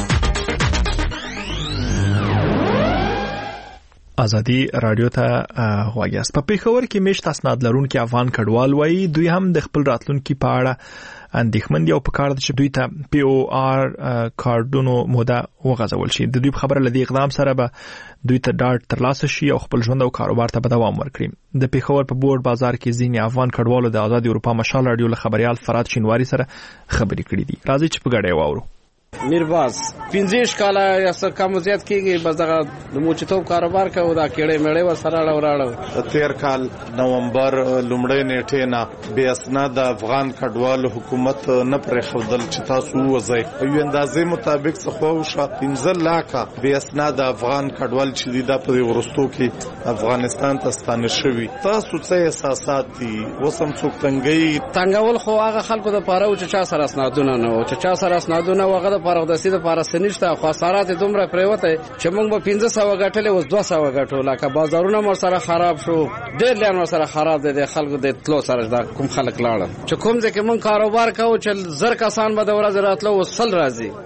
ازادي رادیو ته غواړي. په پیښور کې میشت اسناد لرونکي افغان کډوال وایي دوی هم د خپل راتلونکي په اړه اندېښمن دي او په کار ده چې دوی ته پی او آر کارډونو موده وغځول شي. د دوی په خبره لدی اقدام سره به دوی ته ډاډ ترلاسه شي او خپل ژوند او کاروبار ته به دوام ورکړي. د پیښور په بورډ بازار کې ځینې افغان کډوالو د آزادي اروپا مشال رادیو له خبريال فراد شینواری سره خبرې کړې دي. راځي چې په ګډه واورو. میرواز پنځه کاله یا څه کم زیات کېږي بس دغه د موچتوب کاروبار کوي دا کېړې مېړې ور سره راوړل. تیر کال نومبر لومړۍ نیټې نه بې اسناد افغان کډوالو حکومت نه پرې خودل چې تاسو وځي یو اندازې مطابق څخه وشو پنځه لاکه بې اسناد افغان کډوال چې د په ورستو کې افغانستان ته ستانه شوي. تاسو څه احساسات دي؟ وسم څوک تنګي تنګول خو هغه خلکو د پاره او چې چا سره اسنادونه نه او چې چا سره اسنادونه وغه فرق د سیده پر سنشته خسارات دومره پریوته چې موږ به پنځه سوه غټلې اوس دوه سوه غټو لکه بازارونه مر سره خراب شو ډېر لږ مر سره خراب دي د خلکو د تلو سره دا کوم خلک لاړل چې کوم ځکه موږ کاروبار کوو چې زر کسان به د ورځ راتلو وسل راځي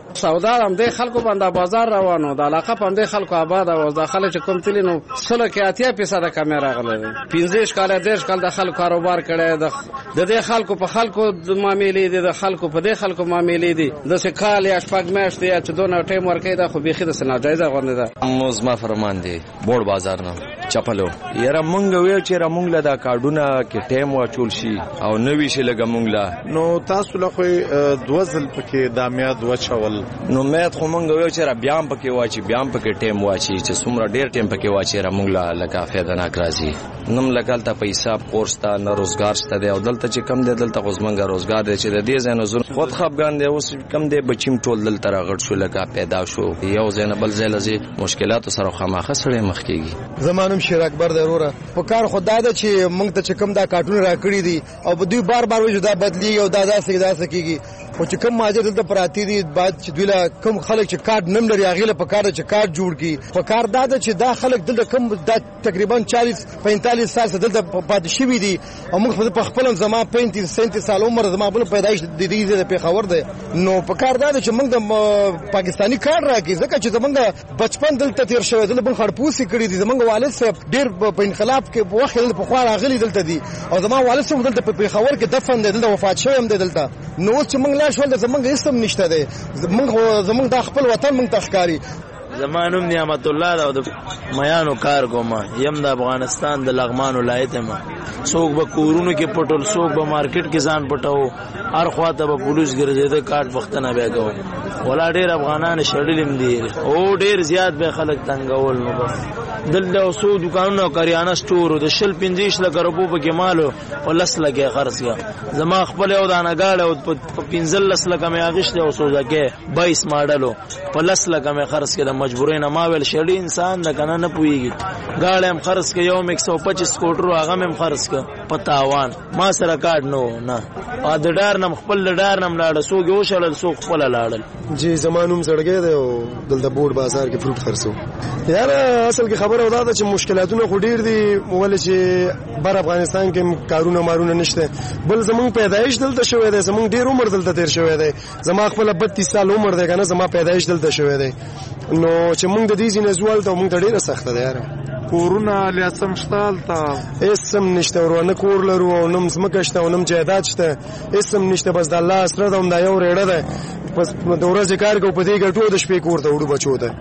سودا هم د خلکو باندې بازار روانو د علاقه په دې خلکو آباد او د خلک کوم تلینو سل کې اتیا فیصد کمی راغله پنځه کال دیش کال د خلکو کاروبار کړي د دې خلکو په خلکو د معاملې دي د خلکو په دې خلکو معاملې دي د سکال یا شپږ میاشتې یا چې دونه ټیم ورکړي دا خو بيخي د ناجایزه غونډه ده موزما فرمان دي بوړ بازار نه چپلو یاره مونږ ویل چې را مونږ له دا کارډونه کې ټیم واچول شي او نوې شي لګه مونږ لا نو تاسو له خو دوزل پکې د میاد وچول نو مې خو مونږ ویل چې را بیا پکې واچي بیا پکې ټیم واچي چې څومره ډیر ټیم پکې واچي را مونږ لا لکه فایده نه راځي نم لګالته پیسې کورس ته نه روزګار شته دی او دلته چې کم دی دلته خو زمونږ روزګار دی چې د دې ځای نه زون خود خپګان دی اوس کم دی بچیم ټول دلته راغړ شو لکه پیدا شو یو ځای نه بل ځای لزی مشکلات سره خامخه سره مخ کیږي زمانم شیر اکبر ضروره په کار خدای دا چې موږ ته چې کم دا کارټون راکړي دي او په دوی بار بار وجودا بدلی او دا داسې داسې کیږي او چې کم ماجر دلته پراتی دي بعد چې دوی لا کم خلک چې کارت نم لري هغه په کار چې کارت جوړ کی په کار دا چې دا خلک دلته کم دا تقریبا چالیس پینتالیس سال دلته پاتې شوي دي او موږ په خپل زما پینتیس سنتیس سال عمر زما بل پیدایش د دې د پیښور ده نو په کار دا چې موږ د پاکستانی کار راکې ځکه چې زمونږ بچپن دلته تیر شوی دلته بل خړپوسی کړی دي زمونږ والد صاحب ډیر په انقلاب کې په وخت دلته په خوا راغلي دلته دي او زما والد صاحب دلته په پیښور کې دفن دي دلته وفات شوی هم دي دلته نو چې موږ لا شول زمونږ اسم نشته دی زمونږ زمونږ د خپل وطن موږ تخکاری زمانوم نعمت الله دا د میانو کار کوم یم د افغانستان د لغمان ولایت ما څوک به کورونو کې پټول څوک به مارکیټ کې ځان پټاو هر خواته به پولیس ګرځیدل کارت وختنه بیا کوم ولا ډیر افغانان شړلیم دي او ډیر زیات به خلک تنګول نو بس دلته اوسو دکانونو کریانه سٹور د شل پنځیش لکه روپو په کې مالو او لس لکه خرڅ یا زما خپل یو دانه گاډه او په پنځل لس لکه مې اغشته او سوزکه بایس ماډلو په لس لکه مې خرڅ کړه مجبورین ما ویل شړی انسان د کنه نه پويږي گاډه هم خرڅ کړه یو ایک سو پچیس کوټرو هغه هم خرڅ کړه پتاوان ما سره کارت نو نه ا د ډار نم خپل ډار نم لاړ سو ګو شړل سو خپل لاړل جی زمانوم زړګې دی او دلته بورډ بازار کې فروټ خرڅو یار اصل کې خبره ودا ده چې مشکلاتونه خو ډیر دي ول چې بر افغانستان کې کارونه مارونه نشته بل زمون پیدایش دلته شوې ده زمون ډیر عمر دلته تیر شوې ده زما خپل بتیس سال عمر ده کنه زما پیدایش دلته شوې ده نو چې مونږ د دې ځینې زوال ته مونږ ډیره سخته ده یار کورونه لیاسم شتال تا اسم نشته ورونه کور لرو او نم زمکه شته او نم جیدات شته اسم نشته بس د الله سره د یو ریړه ده بس د ورځې کار کو په دې ګټو د شپې کور ته وړو بچو ده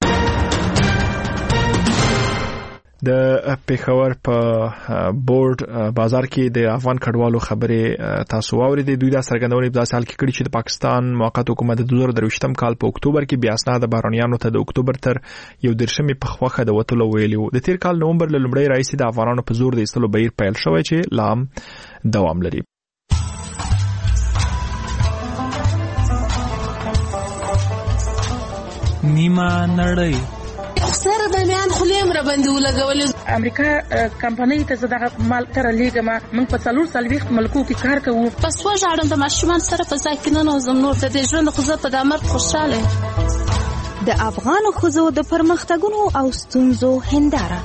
د پیښور په بورډ بازار کې د افغان کډوالو خبرې تاسو واورېدې دوی دا څرګندونه په سال کې کړي چې د پاکستان موقت حکومت د دوه زره درویشتم کال په اکتوبر کې بیا اسناد بهرانيانو ته د اکتوبر تر یو درشمې په خوخه د وټلو ویلو د تیر کال نومبر له لومړۍ راځي د افغانانو په زور د ایستلو بهیر پیل شوی چې لام دوام لري نیمه نړۍ سره د میان خلیم را باندې ولګول امریکا کمپنۍ ته زړه مال تر لیګما موږ په څلور سالويخت ملکو کې کار کوو پس وژاړم د ماشومان سره په ځای کې نه نوزم نور د ژوند خو زه په دامر خوشاله د افغان خزو د پرمختګونو او ستونزو هنداره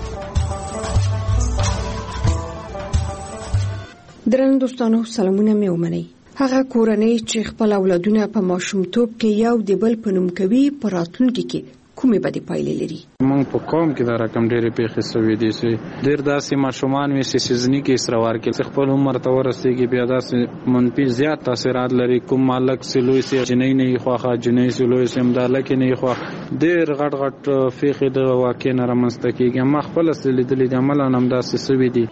درنو دوستانو سلامونه مې ومنئ هغه کورنۍ چې خپل اولادونه په ماشومتوب کې یو د بل په نوم کوي په راتلونکي کې کومې بدې پایلې لري موږ په قوم کې دا رقم ډېرې پیښې سوي دي چې ډېر داسې ماشومان وي چې سیزني کې اسروار کې خپل عمر ته ورسېږي بیا داسې منفي زیات تاثیرات لري کوم مالک سلوي سي جنۍ نه خوخه جنۍ سلوي سي امداله کې نه خوخه ډېر غټ غټ پیښې د واقع نه رامنځته کېږي ما خپل اصلي لیدلې د عمل هم داسې سوي دي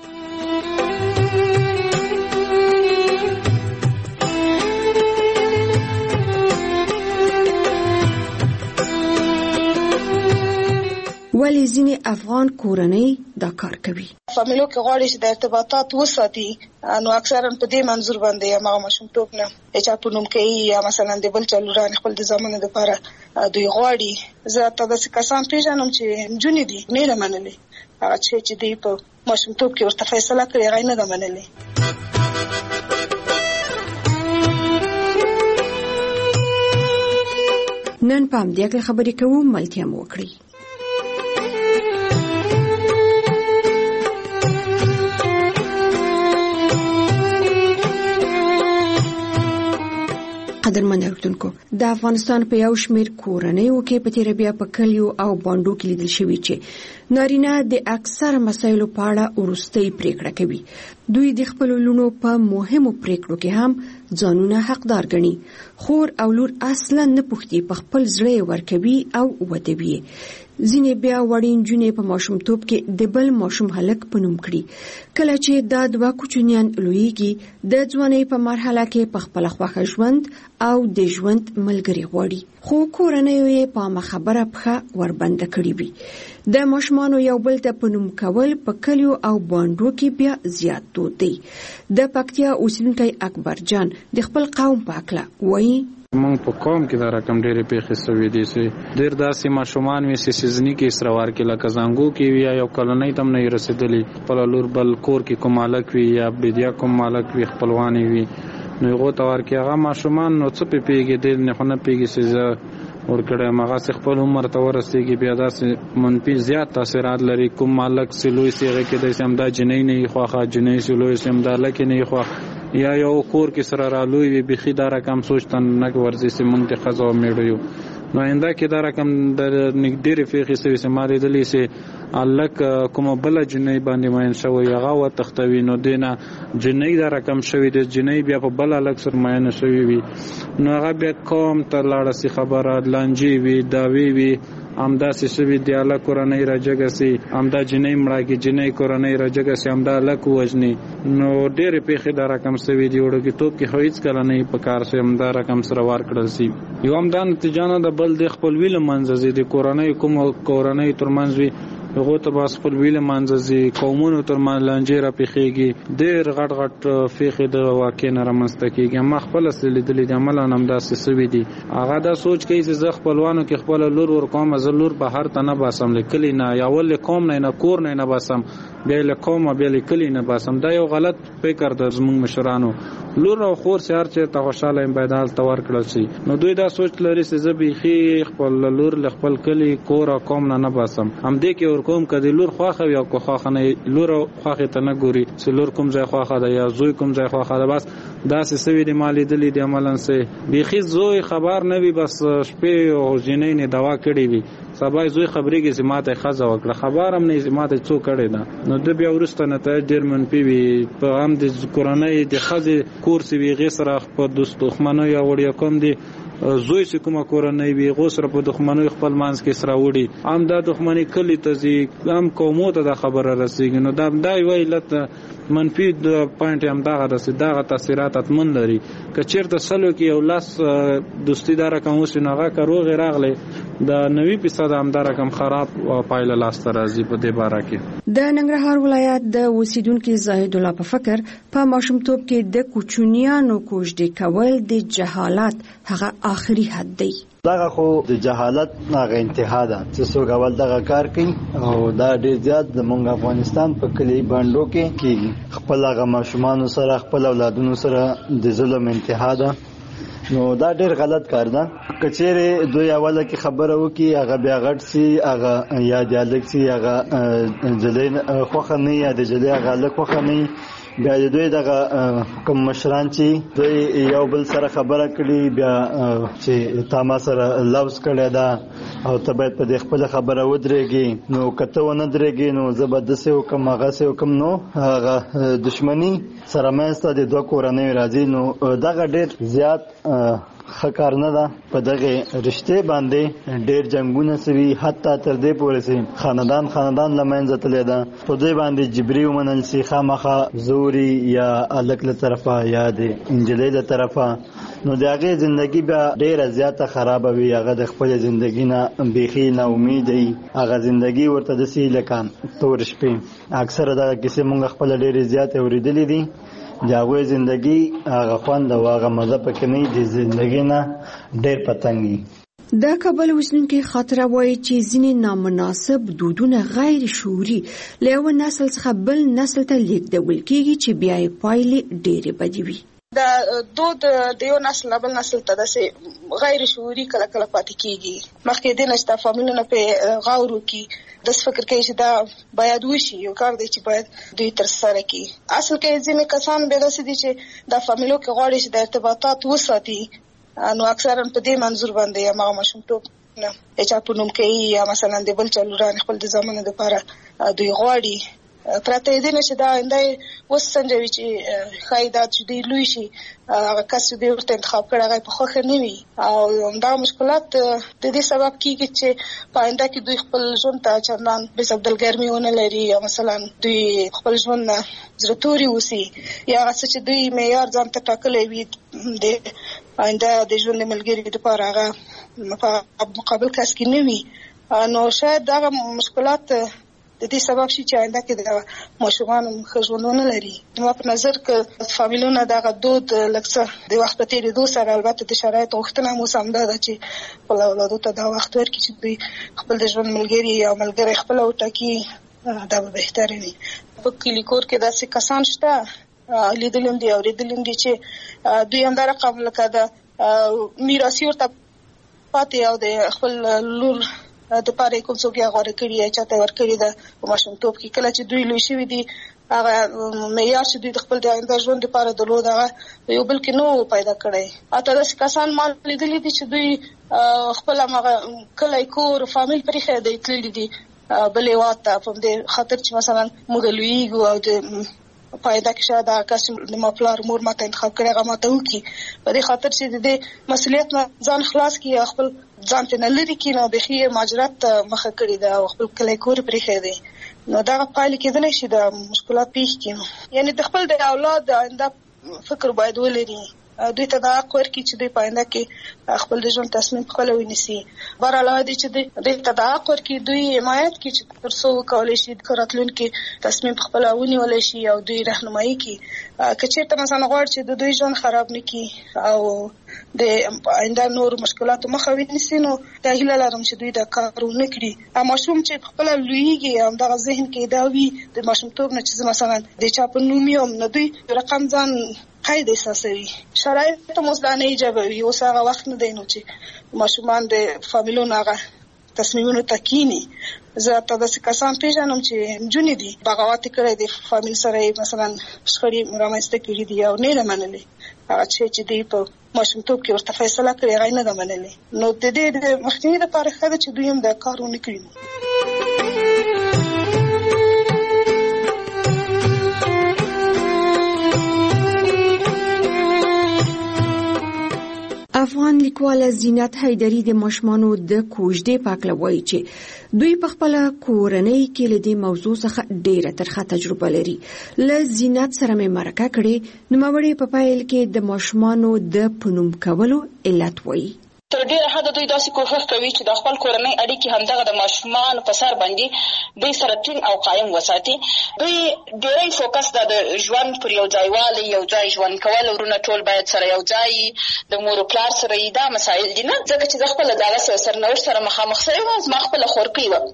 ولی ځینې افغان کورنۍ دا کار کوي فامیلو کې غواړي چې د ارتباطات وساتي نو اکثرا په دې منظور باندې یا ما ماشومتوب نه چې په نوم کوي یا مثلا د بل چلوران خپل د زمانه لپاره دوی غواړي زه تاسو څه کسان پیژنم چې جونې دي نه لمنلې هغه چې دوی په ماشومتوب کې ورته فیصله کړې غي نه لمنلې نن په دې کې خبرې کوو ملتیا مو وکړي قدرمن اورېدونکو د افغانستان په یو شمېر کورنیو کې په تیر بیا په کلیو او باندو کې لیدل شوی چې نارینه د اکثر مسایلو په اړه ورستۍ پریکړه کوي. دوی د خپل لونو په مهمو پریکړو کې هم ځانونه حقدار ګڼي. خور او لور اصلا نه پوښتي، په خپل زړه ورکوي او ودوي. ځینې بیا وړین جونې په ماشومتوب کې د بل ماشوم هلک په نوم کړي. کله چې دا دوه کوچنیان لویږي د ځوانۍ په مرحله کې په خپل خوښه ژوند او د ژوند ملګری غواړي، خو کورنیو یې په خبره پخه وربنده کړي وي. د ماشومانو یو بل ته په نوم کول په کلیو او باندو کې بیا زیات دود دی. د پکتیا اوسیدونکی اکبر جان د خپل قوم په اړه وایي: مونږ په قوم کې دا رقم ډېرې پیښې سوي دي چې ډېر داسې ماشومان وي چې سیزني کې سروار کې لکه زنګو کې وي یا یو کلنۍ تم نه رسیدلی، خپل لور بل کور کې کوم مالک وي یا بدیا کوم مالک وي خپلوانی وي، نو هغه تور کې هغه ماشومان نو څه پیږي دل نه خونه پیږي چې ورکړه مغه خپل عمر ته ورسېږي بیا داسې منفي زیات تاثیرات لري. کوم مالک سلوي سیغه کې د سمدا جنۍ نه خوخه جنۍ سلوي سمدا لکه نه خوخه یا یو کور کې سره رالوي وي بخي دا رقم سوچتن نه ورزي سي منتخب او میړیو. نو انده کې دا رقم د نګډيري فقې سوي سماري دلی سي الک کوم بل جنۍ باندې ماین شوی هغه و تختوي، نو دینه جنۍ دا رقم شوی د جنۍ بیا په بل الک سر ماین شوی وي، نو هغه بیا کوم ته لاړه سي خبره لانجی وي داوی وي امدا سي شوی دی الله قرآنی راجګسي امدا جنۍ مړاګي جنۍ قرآنی راجګسي امدا لک وجني. نو ډېر پیخه دا رقم سوي دی وړو کې توپ کې هیڅ کله نه په کار سي امدا رقم سره ور کړل سي. یو امدا نتیجه نه د بل د خپل ویل منځ دي قرآنی کوم قرآنی ترمنځ وي هغه ته بس خپل ویل منځزي قومونو ترمن لانجې را پیخيږي ډېر غټ غټ فقې د واقع نه رامنځته کیږي. ما خپل اصلي دلی د عمل نام داسې سوي دي هغه دا سوچ کوي چې زه خپلوانو کې خپل لور ور کوم زلور په هر تنه باسم لیکلی نه یا ول کوم نه نه کور نه نه باسم بیا له کوم بیا لیکلی نه باسم. دا یو غلط فکر د زموږ مشرانو. لور او خور سره چې ته خوشاله بيدال تور کړل شي نو دوی دا سوچ لري چې زه بيخي خپل لور ل خپل کلی کور او کوم نه نه باسم. هم دې کې ور کوم کدي لور خواخه یا کو خواخه نه لور خواخه ته نه ګوري چې لور کوم ځای خواخه ده یا زوی کوم ځای خواخه ده، بس دا سوي د مالی دلی د عملن سه بيخي زوی خبر نه وي، بس شپې او جنې نه دوا کړی وي سبا زوی خبرې کې زماته خزه وکړه خبر هم نه زماته څو کړي نه، نو د بیا ورسته نه ته ډیر منفي وي په هم د قرآنی د خزه کورس وی غسر په دوست دښمنو یا وړیا کوم دي زوی چې کومه کورنۍ وي غوسره په دښمنۍ خپل مانس کې سره وړي هم دا دښمنۍ کلی ته زی هم قومو ته د خبره رسیږي. نو دا دای ویلت منفي د پوینټ هم دا غره سي دا تاثیرات اتمن لري که چیرته سلو کې یو لاس دوستی دار کوم وسنغه کروغ راغله د نوي فیصد هم دا رقم خراب او پایله لاس راځي په دې باره کې. د ننګرهار ولایت د اوسیدونکو زاهد الله په فکر په ماشومتوب کې د کوچنیانو کوژدې کول د جهالت هغه آخري حد دی. دغه خو د جهالت هغه انتها ده چې څوک اول دغه کار کوي او دا ډیر زیات د مونږ افغانستان په کلی باندو کې کیږي. خپل هغه ماشومان سره خپل اولادونو سره د ظلم انتها ده، نو دا ډیر غلط کار ده. کچېره دوی اوله کې خبره وکي هغه بیا غټ سي هغه یا د الک سي هغه جلین خوخه نه یا د جلی هغه الک خوخه نه بیا دوی دغه کوم مشران چې دوی یو بل سره خبره کړي بیا چې تاما سره لوز کړي دا او ته باید په خپل خبره ودرېږي، نو کته ونه درېږي نو زبردست او کوم هغه سه کوم نو هغه دښمنی سره مېسته د دوه کورنۍ راځي. نو دغه ډېر زیات خکار نه ده. په دغه رشته باندې ډېر جنگونه سوي حتی تر دې پورې سي خاندان خاندان لمنځه تللی ده. په دې باندې جبري ومنل سي خامخا زوري یا الک له طرفه یا د انجلۍ له طرفه، نو د هغې زندگی بیا ډېره زیاته خرابه وي. هغه د خپل زندگی نه بیخي نا امید وي، هغه زندگی ورته داسې لکه تور شپې. اکثره دغه کیسې مونږ خپله ډېرې زیاتې اورېدلې دي. د هغوی زندگی هغه خوند او هغه مزه پکې نه د زندگی نه ډېر پتنګي. د کابل اوسیدونکي خاطره وایي چې ځینې نامناسب دودونه غیر شعوري له یو نسل څخه بل نسل ته لیږدول کېږي چې بیا یې پایلې ډېرې بدې وي. دا دود د یو نسل بل نسل ته داسې غیر شعوري کله کله پاتې کېږي. مخکې دې نه چې دا فامیلونه پرې غور وکړي، داسې فکر کوي چې دا باید وشي، یو کار دی چې باید دوی ترسره کړي. اصل کې ځینې کسان بیا داسې دي چې دا فامیلو کې غواړي چې د ارتباطات وساتي نو اکثرا په دې منظور باندې ما ماشومتوب نه چې په نوم کې یا مثلا د بل چلوران خپل د زمانه لپاره دوی غواړي پراته دې نشي دا اندای وسنجوي چې خایدات چې دی لوي شي هغه کس دې ورته انتخاب کړی هغه په خوخه نه وي او دا مشکلات د دې سبب کیږي چې پاینده کې دوی خپل ژوند ته چندان به سبدل ګرمي ونه لري یا مثلا دوی خپل ژوند زړتوري وسی یا څه چې دوی معیار ځان ته ټاکلې وي د پاینده د ژوند ملګری لپاره هغه په مقابل کس کې نه وي نو شاید دا مشکلات د دې سبب شي چې آینده کې د ماشومان خژونونه لري. نو په نظر کې فامیلونه دغه دود لکه د وخت په تیریدو سره البته د شرایطو غوښتنه مو سم ده چې خپل اولادو ته دا وخت ورکړي چې دوی خپل د ژوند ملګري یا ملګری خپل وټاکي دا به بهتره وي. په کلی کور کې داسې کسان شته لیدلم دي او لیدلم دي چې دوی هم دا رقم لکه د میراثي ورته پاتې او د خپل لور د پاره کوم څوک یې غوړه کړی یا چاته ور کړی ده په ماشومتوب کې کله چې دوی لوی شوي دي هغه معیار چې دوی د خپل د آینده ژوند لپاره درلود هغه یو بل کې نو پیدا کړی اته داسې کسان ما لیدلي دي چې دوی خپل هغه کلی کور فامیل پرې دی تللي دي بلې واته په دې خاطر چې مثلا موږ لویږو او د پایدا کې شاید هغه کس د مپلار مور ماته انتخاب کړی هغه ماته وکړي په دې خاطر چې د مسؤلیت نه ځان خلاص کړي خپل ځان ته نه لري کې نو د خیر ماجرات مخه کړی دا خپل کلی کور پرې دی نو دا پایله کېدلی شي د مشکلات پیښ کړي یعنی د خپل د اولاد د آینده فکر باید ولري دوی ته دا کوړ کې چې دوی پاینده کې خپل د ژوند تصمیم خپل ونیسي بار علاوه دي چې دوی ته دا کوړ کې دوی حمایت کې چې تر څو کولای شي د راتلون کې تصمیم خپل ونیول شي او دوی راهنمایي کې کچېرته مثلا غواړي چې د دوی ژوند خراب نکړي او د آینده نور مشکلات مخه ونیسي نو دا هیله لرم چې دوی دا کار ونه کړي اما شوم چې خپل لویږي هم د ذهن کې دا وي د ماشومتوب نه چې مثلا د چا په نوم یو نه دوی رقم ځان قید احساسوي شرایط مزدانه ایجابوي اوس هغه وخت نه دی نو چې ماشومان د فامیلونو هغه تصمیمونو تکینی زه ته د کسان پیژنم چې جونې دي بغاوت کړی د فامیل سره مثلا شخړې رامنځته کړي دي او نه منلې هغه چې دی په ماشومتوب کې ورته فیصله کړې هغه نه منلې نو د دې د مخنیوي لپاره ښه ده چې دوی هم دا کارونه کړي. افغان لیکواله زینت حیدری د ماشومانو د کوژدې په اړه وایي چې دوی په خپل کورنۍ کې له دې موضوع څخه ډېره ترخه تجربه لري. له زینت سره مې مرکه کړې نو مړې په پایل کې د ماشومانو د پنوم کولو علت وایي. تر ډیره حد دوی داسې کوښښ کوي چې د خپل کورنۍ اړیکې همدغه د ماشومان په سر باندې دوی سره ټینګ او قایم وساتي. دوی ډیری فوکس د ژوند پر یو ځایوالي یو ځای ژوند کول ورونه ټول باید سره یو ځای د مور او پلار سره دا مسایل دي نه ځکه چې د خپل دغه سرنوشت سره مخامخ شوی و. زما خپل خورپی و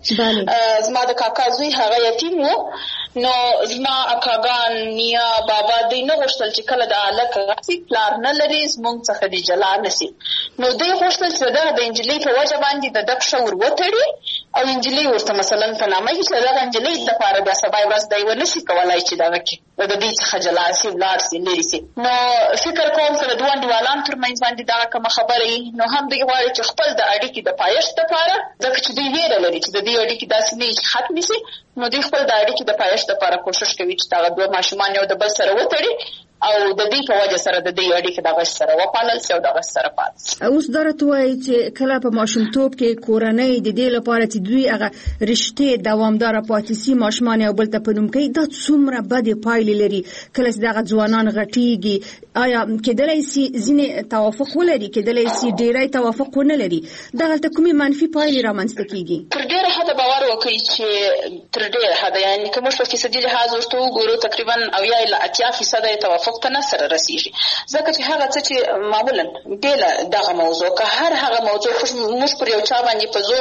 زما د کاکا زوی هغه یتیم و نو زما اکاګان نیا بابا دوی نه غوښتل چې کله د الک راسي پلار نه لري زموږ څخه دی جلا نشي نو دوی غوښتل چې دغه د انجلۍ په وجه باندې د دک شور وتړي او انجلۍ ورته مثلا په نامه کې چې دغه انجلۍ لپاره د سبا ورځ دی ونشي کولای چې دغه کې د دې څخه جلا شي ولاړ شي لري شي. نو فکر کوم چې دوه انډیوالان ترمنځ باندې دا کوم خبرې نو هم دوی غواړي چې خپل د اړیکې د پایښت لپاره ځکه چې دوی ویره لري چې د دې اړیکې داسې نه ختمې شي نو دوی خپل د اړیکې د پایښت لپاره کوشش کوي چې دا دوه ماشومان یو د بل سره وتړي او د دې په وجه سره د دې اړیکې دغه سره وپالل شي او دغه سره پات اوس درته وایي چې کله په ماشومتوب کې کورنۍ د دې لپاره چې دوی هغه رشتې دوامدار پاتې شي ماشومان یو بل ته پنوم کوي دا څومره بدې پایلې لري. کله چې دغه ځوانان غټیږي آیا کېدلی شي ځینې توافق ولري کېدلی شي ډیری توافق ونه لري دغلته کومې منفي پایلې رامنځته کیږي؟ تر ډیره حده باور وکړئ چې تر ډیره حده یعنی که موږ په فیصدي لحاظ ورته وګورو تقریبا اویا الی اتیا فیصده توافق ته نه سره رسیږي ځکه چې هغه څه چې معمولا بېله دغه موضوع که هر هغه موضوع موږ پر یو چا باندې په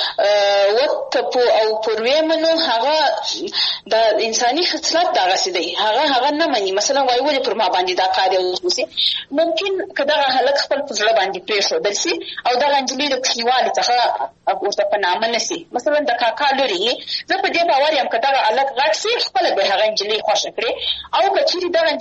زوره وتپو او پر ویمنو هغه د انساني خصلت دغسې دی هغه هغه نه مني مثلا وایي ولې پر ما باندې دا کار وشي ممکن که دغه هلک خپل په زړه باندې پرېښودل شي او دغه نجلۍ د کوچنیوالي څخه ورته په نامه نه شي مثلا د کاکا لورې زه په دې باور یم که دغه هلک غټ شي خپله به هغه نجلۍ خوښه کړي او که چیرې دغه نجلۍ په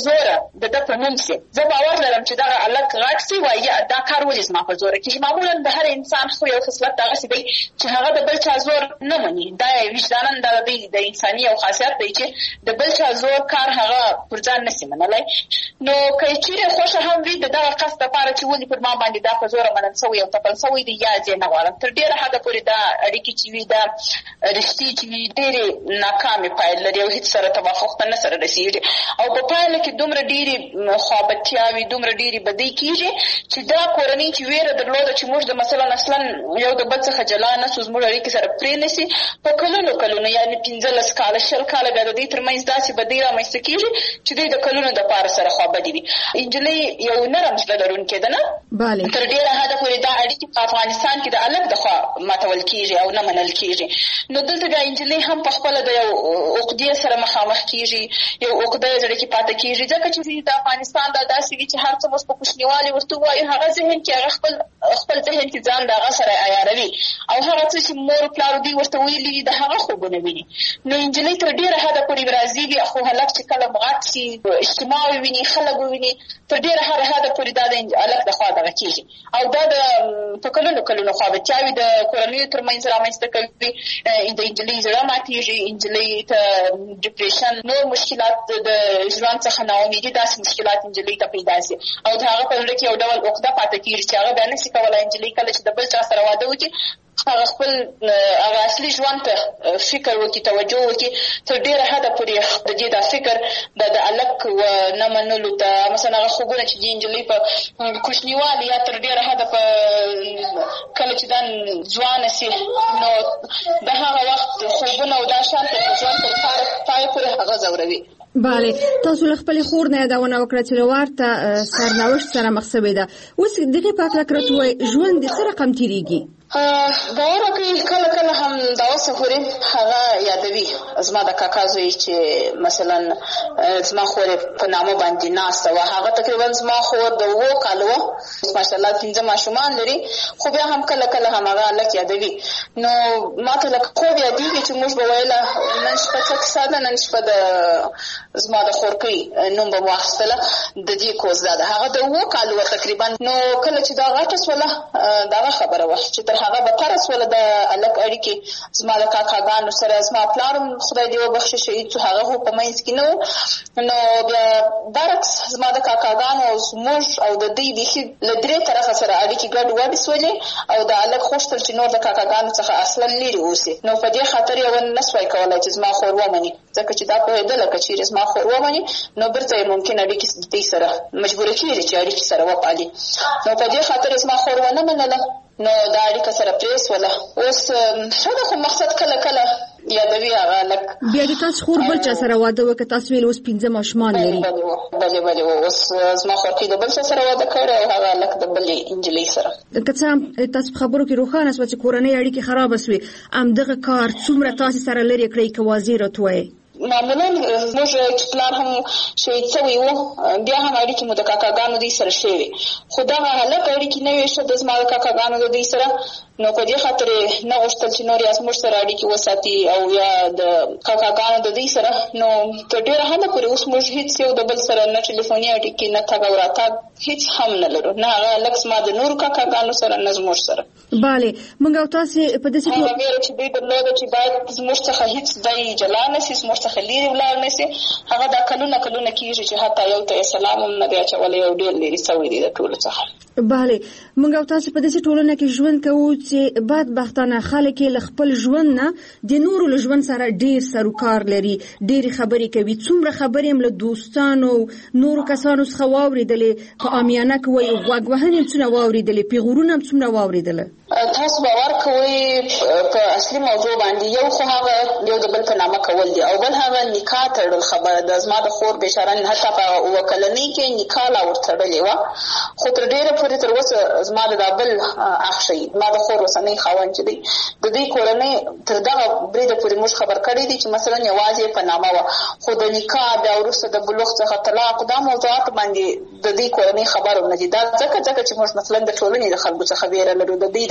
زوره د د په نوم سي زه باور لرم چې دا الک غاټ سي وایي دا کار ولې زما په زوره کې معمولا د هر انسان خو یو خصلت دغه سي دی چې هغه د بل چا زور نه مني دا وجدانن دا د انساني او خاصیت دی چې د بل چا زور کار هغه پر ځان نسی منلای نو کله چې خوښه هم وي د دغه قصد لپاره چې ولې پر ما باندې دا په زوره منل سوی او تپل سوی دی یا ځې نه غواړم تر ډیره حده پورې دا اړیکې چې وي دا رښتې چې وي ډېرې ناکامې پایلې لري او هېڅ سره توافق ته نه سره رسېږي او په پایله کې دومره ډېرې خوابتیاوې دومره ډېرې بدۍ کېږي چې دا کورنۍ چې ویره درلوده چې موږ د مثلا اصلا یو د بل څخه جلا نه سو زموږ اړیکې سره پرې نه سي په کلونو کلونو یعنې پنځلس کاله شل کاله بیا د دوی ترمنځ داسې بدۍ رامنځته کېږي چې دوی د کلونو دپاره سره خوابدي وي نجلۍ یو نرم زړه لرونکې ده نه تر ډېره حده پورې دا اړیکې په افغانستان کې د الګ د خوا ماتول کېږي او نه منل کېږي نو دلته بیا نجلۍ هم په خپله د یو عقدې سره مخامخ کېږي یو عقده یې زړه کې پاته کېږي ځکه چې د افغانستان دا داسې وي چې هر څه اوس په کوچنیوالي ورته ووایو هغه ذهن کې هغه خپل خپل ذهن کې ځان د هغه سره عیاروي او هغه څه چې مور پلار دوی ورته ویلي د هغه خوبونه ویني نو نجلۍ تر ډېره حده پورې راضي خو هلک چې کله مغات شي اجتماع وویني خلک وویني تر ډېره حده پورې دا د هلک د خوا دغه کېږي او دا د په کلونو کلونو خوابتیاوې د کورنیو ترمنځ رامنځته کوي د نجلۍ زړه ماتېږي نجلۍ ته ډپریشن نور مشکلات د ژوند څخه ناامیدي داسې مشکلات نجلۍ ته پیدا شي او د هغه په زړه کې یو ډول عقده پاته کېږي چې هغه بیا نشي کولی نجلۍ کله چې د بل چا سره واده وکړي هغه خپل هغه اصلي ژوند ته فکر وکړي توجه وکړي تر ډېره حده پورې د دې دا فکر د د الک و نه منلو ته مثلا هغه خوبونه چې د نجلۍ په کوچنیوالي یا تر ډېره حده په کله چې دا ځوانه سي نو د هغه وخت خوبونه او دا شان ته ژوند تر پایه پورې هغه ځوروي بله تاسو له خپلې خور نه یادونه وکړه چې له ورته سرنوشت سره مخ شوې ده اوس دغې په هکله که راته ووایي ژوند د څه رقم تېرېږي باور وکړئ کله کله هم دا اوسه پورې هغه یادوي زما د کاکا زوی چې مثلا زما خور په نامه باندې ناسته وه هغه تقریبا زما خور د اوو کالو وه ماشاءالله پنځه ماشومان لري خو بیا هم کله کله هم هغه هلک یادوي نو ما ته لکه خوب یادېږي چې موږ به ویله نن شپه څه کیسه ده نن شپه د زما د خورکۍ نوم به مو اخیستله د دې کوز دا ده هغه د اوو کالو وه تقریبا نو کله چې دا غټه سوله د هغه خبره وه چې تر هغه بتره سوله د الک اړیکې زما د کاکاګانو سره زما پلار هم خدای دې وبخښي شهید شو هغه خو په منځ کې نه و نو بیا برعکس زما د کاکاګانو او زموږ او د دوی بیخي له درې طرفه سره اړیکې ګډ وډې سولې او د الک غوښتل چې نور د کاکاګانو څخه اصلا لرې اوسي نو په دې خاطر یې ونه نسوای کولی چې زما خور ومني ځکه چې دا پوهېدله که چېرې زما خور ومني نو بیرته یې ممکن اړیکې د دوی سره مجبوره کېږي چې اړیکې سره وپالي نو په دې خاطر یې زما خور ونه منله نو دا اړیکه سره پرېسوله اوس ښه ده خو مقصد کله کله یادوي هغه هلک بیا د تاسو خور بل چا سره واده وکړه تاسو ویل اوس پنځه ماشومان لري بلې بلې اوس زما خورکۍ د بل څه سره واده کړی او هغه هلک د بلې نجلۍ سره که څه هم تاسو په خبرو کې روښانه شوه چې کورنۍ اړیکې خرابه سوې همدغه کار څومره تاسې سره لرې کړی که واضح راته ووایئ معمولا زموږ چې پلار هم شهید شوی و بیا هم اړیکې مو د کاکاګانو دوی سره شوې خو دغه هلک اړیکې نه وې ښه د زما د کاکاګانو د دوی سره نو په دې خاطر یې نه غوښتل چې نور یا زموږ سره اړیکې وساتي او یا د کاکاګانو د دوی سره نو تر ډېره حده پورې اوس موږ هېڅ یو د بل سره نه ټلیفوني اړیکې نه تګ او راتګ هېڅ هم نه لرو نه هغه هلک زما د نورو کاکاګانو سره نه زموږ سره بله موږ او تاسې په داسې هغه ویره چې دوی درلوده چې باید زموږ څخه هېڅ دی جلا نه سي زموږ څخه لرې ولاړ نه سي هغه دا کلونه کلونه کېږي چې حتی یو ته یې سلام هم نه دی اچولی یو ډېر لرې سوی دی د ټولو څخه بله موږ او تاسې په داسې ټولنه کې ژوند کوو چې بدبختانه خلک یې له خپل ژوند نه د نورو له ژوند سره ډېر سروکار لري ډېرې خبرې کوي څومره خبرې هم له دوستانو نورو کسانو څخه واورېدلې په عامیانه کې وایي غوږ وهنې هم څومره واورېدلې پیغورونه هم څومره واورېدله تاسو باور کوئ په اصلي موضوع باندې یو خو هغه یو د بل په نامه کول دي او بل هغه نکاح تړل خبره ده زما د خور بېچاره حتی په اووه کلنۍ کې نکاح لا ورتړلې وه خو تر ډېره پورې تر اوسه زما د دا بل اخ شي زما د خور اوسنی خاوند چې دی د دوی کورنۍ تر دغه بریده پورې موږ خبر کړی دي چې مثلا یوازې په نامه وه خو د نکاح بیا وروسته د بلوغ څخه طلاق دا موضوعات باندې د دوی کورنۍ خبر هم نه دي دا ځکه ځکه چې موږ مثلا د ټولنې د خلکو څخه ویره لرو د دوی د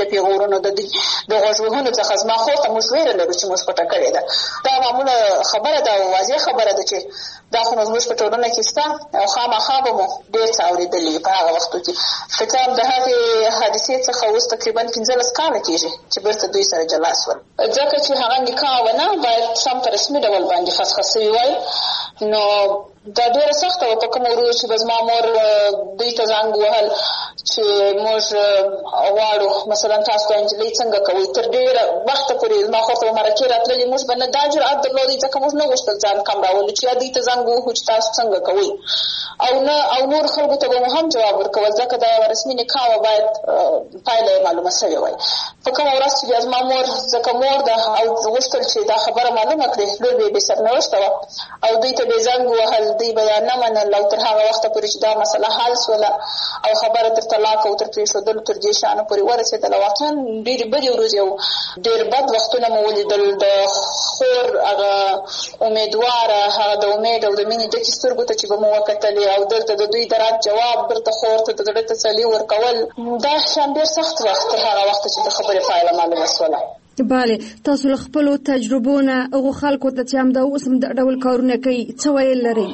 د پیغورونو د د غوږونو څخه زما خور ته موږ ویره لرو چې موږ پټه کړې ده. دا معموله خبره ده او واضح خبره ده چې دا خو زموږ په ټولنه کې شته او خامخا به مو ډېر څه اورېدلي په هغه وختو کې. فکر کوم د هغې حادثې څخه اوس تقریبا پنځلس کاله کېږي چې بېرته دوی سره جلا شول، ځکه چې هغه نکاح ونه باید سم په رسمي ډول باندې فسخه سوي وای. نو دا ډېره سخته وه په کومه ورځ چې به زما مور دوی ته زنګ ووهل چې موږ غواړو مثلا تاسو ته نجلۍ څنګه کوئ. تر ډېره وخته پورې زما خور ته به مرکې راتللې، موږ به نه دا جرأت درلودی ځکه موږ نه غوښتل ځان کم راولو چې یا دوی ته زنګ ووهو چې تاسو څنګه کوئ، او نه او نور خلکو ته به مو هم جواب ورکول ځکه دا رسمي نکاح وه باید پایله یې معلومه سوې وای. په کومه ورځ چې بیا زما مور ځکه مور ده او غوښتل چې دا خبره معلومه کړي، لور به یې بې سرنوشته وه او دوی ته به یې زنګ ووهل، دوی به یا نه منل او تر هغه وخته پورې چې دا مسله حل شوله او خبره تر طلاق او تر پرېښودلو تر دې شیانو پورې ورسېدله. واقعا ډېرې بدې ورځې او ډېر بد وختونه مو ولیدل. د خور هغه امیدواره هغه د امید او د مینې ډکې سترګو ته چې به مو وکتلې او دلته د دوی د رد جواب بېرته خور ته د زړه تسلي ورکول، دا شیان ډېر سخت وخت تر هغه وخته چې د خبرې پایله معلومه شوله. بله، تاسو له خپلو تجربو نه هغو خلکو ته چې همدا اوس هم د ډول کارونه کوي څه ویل لرئ؟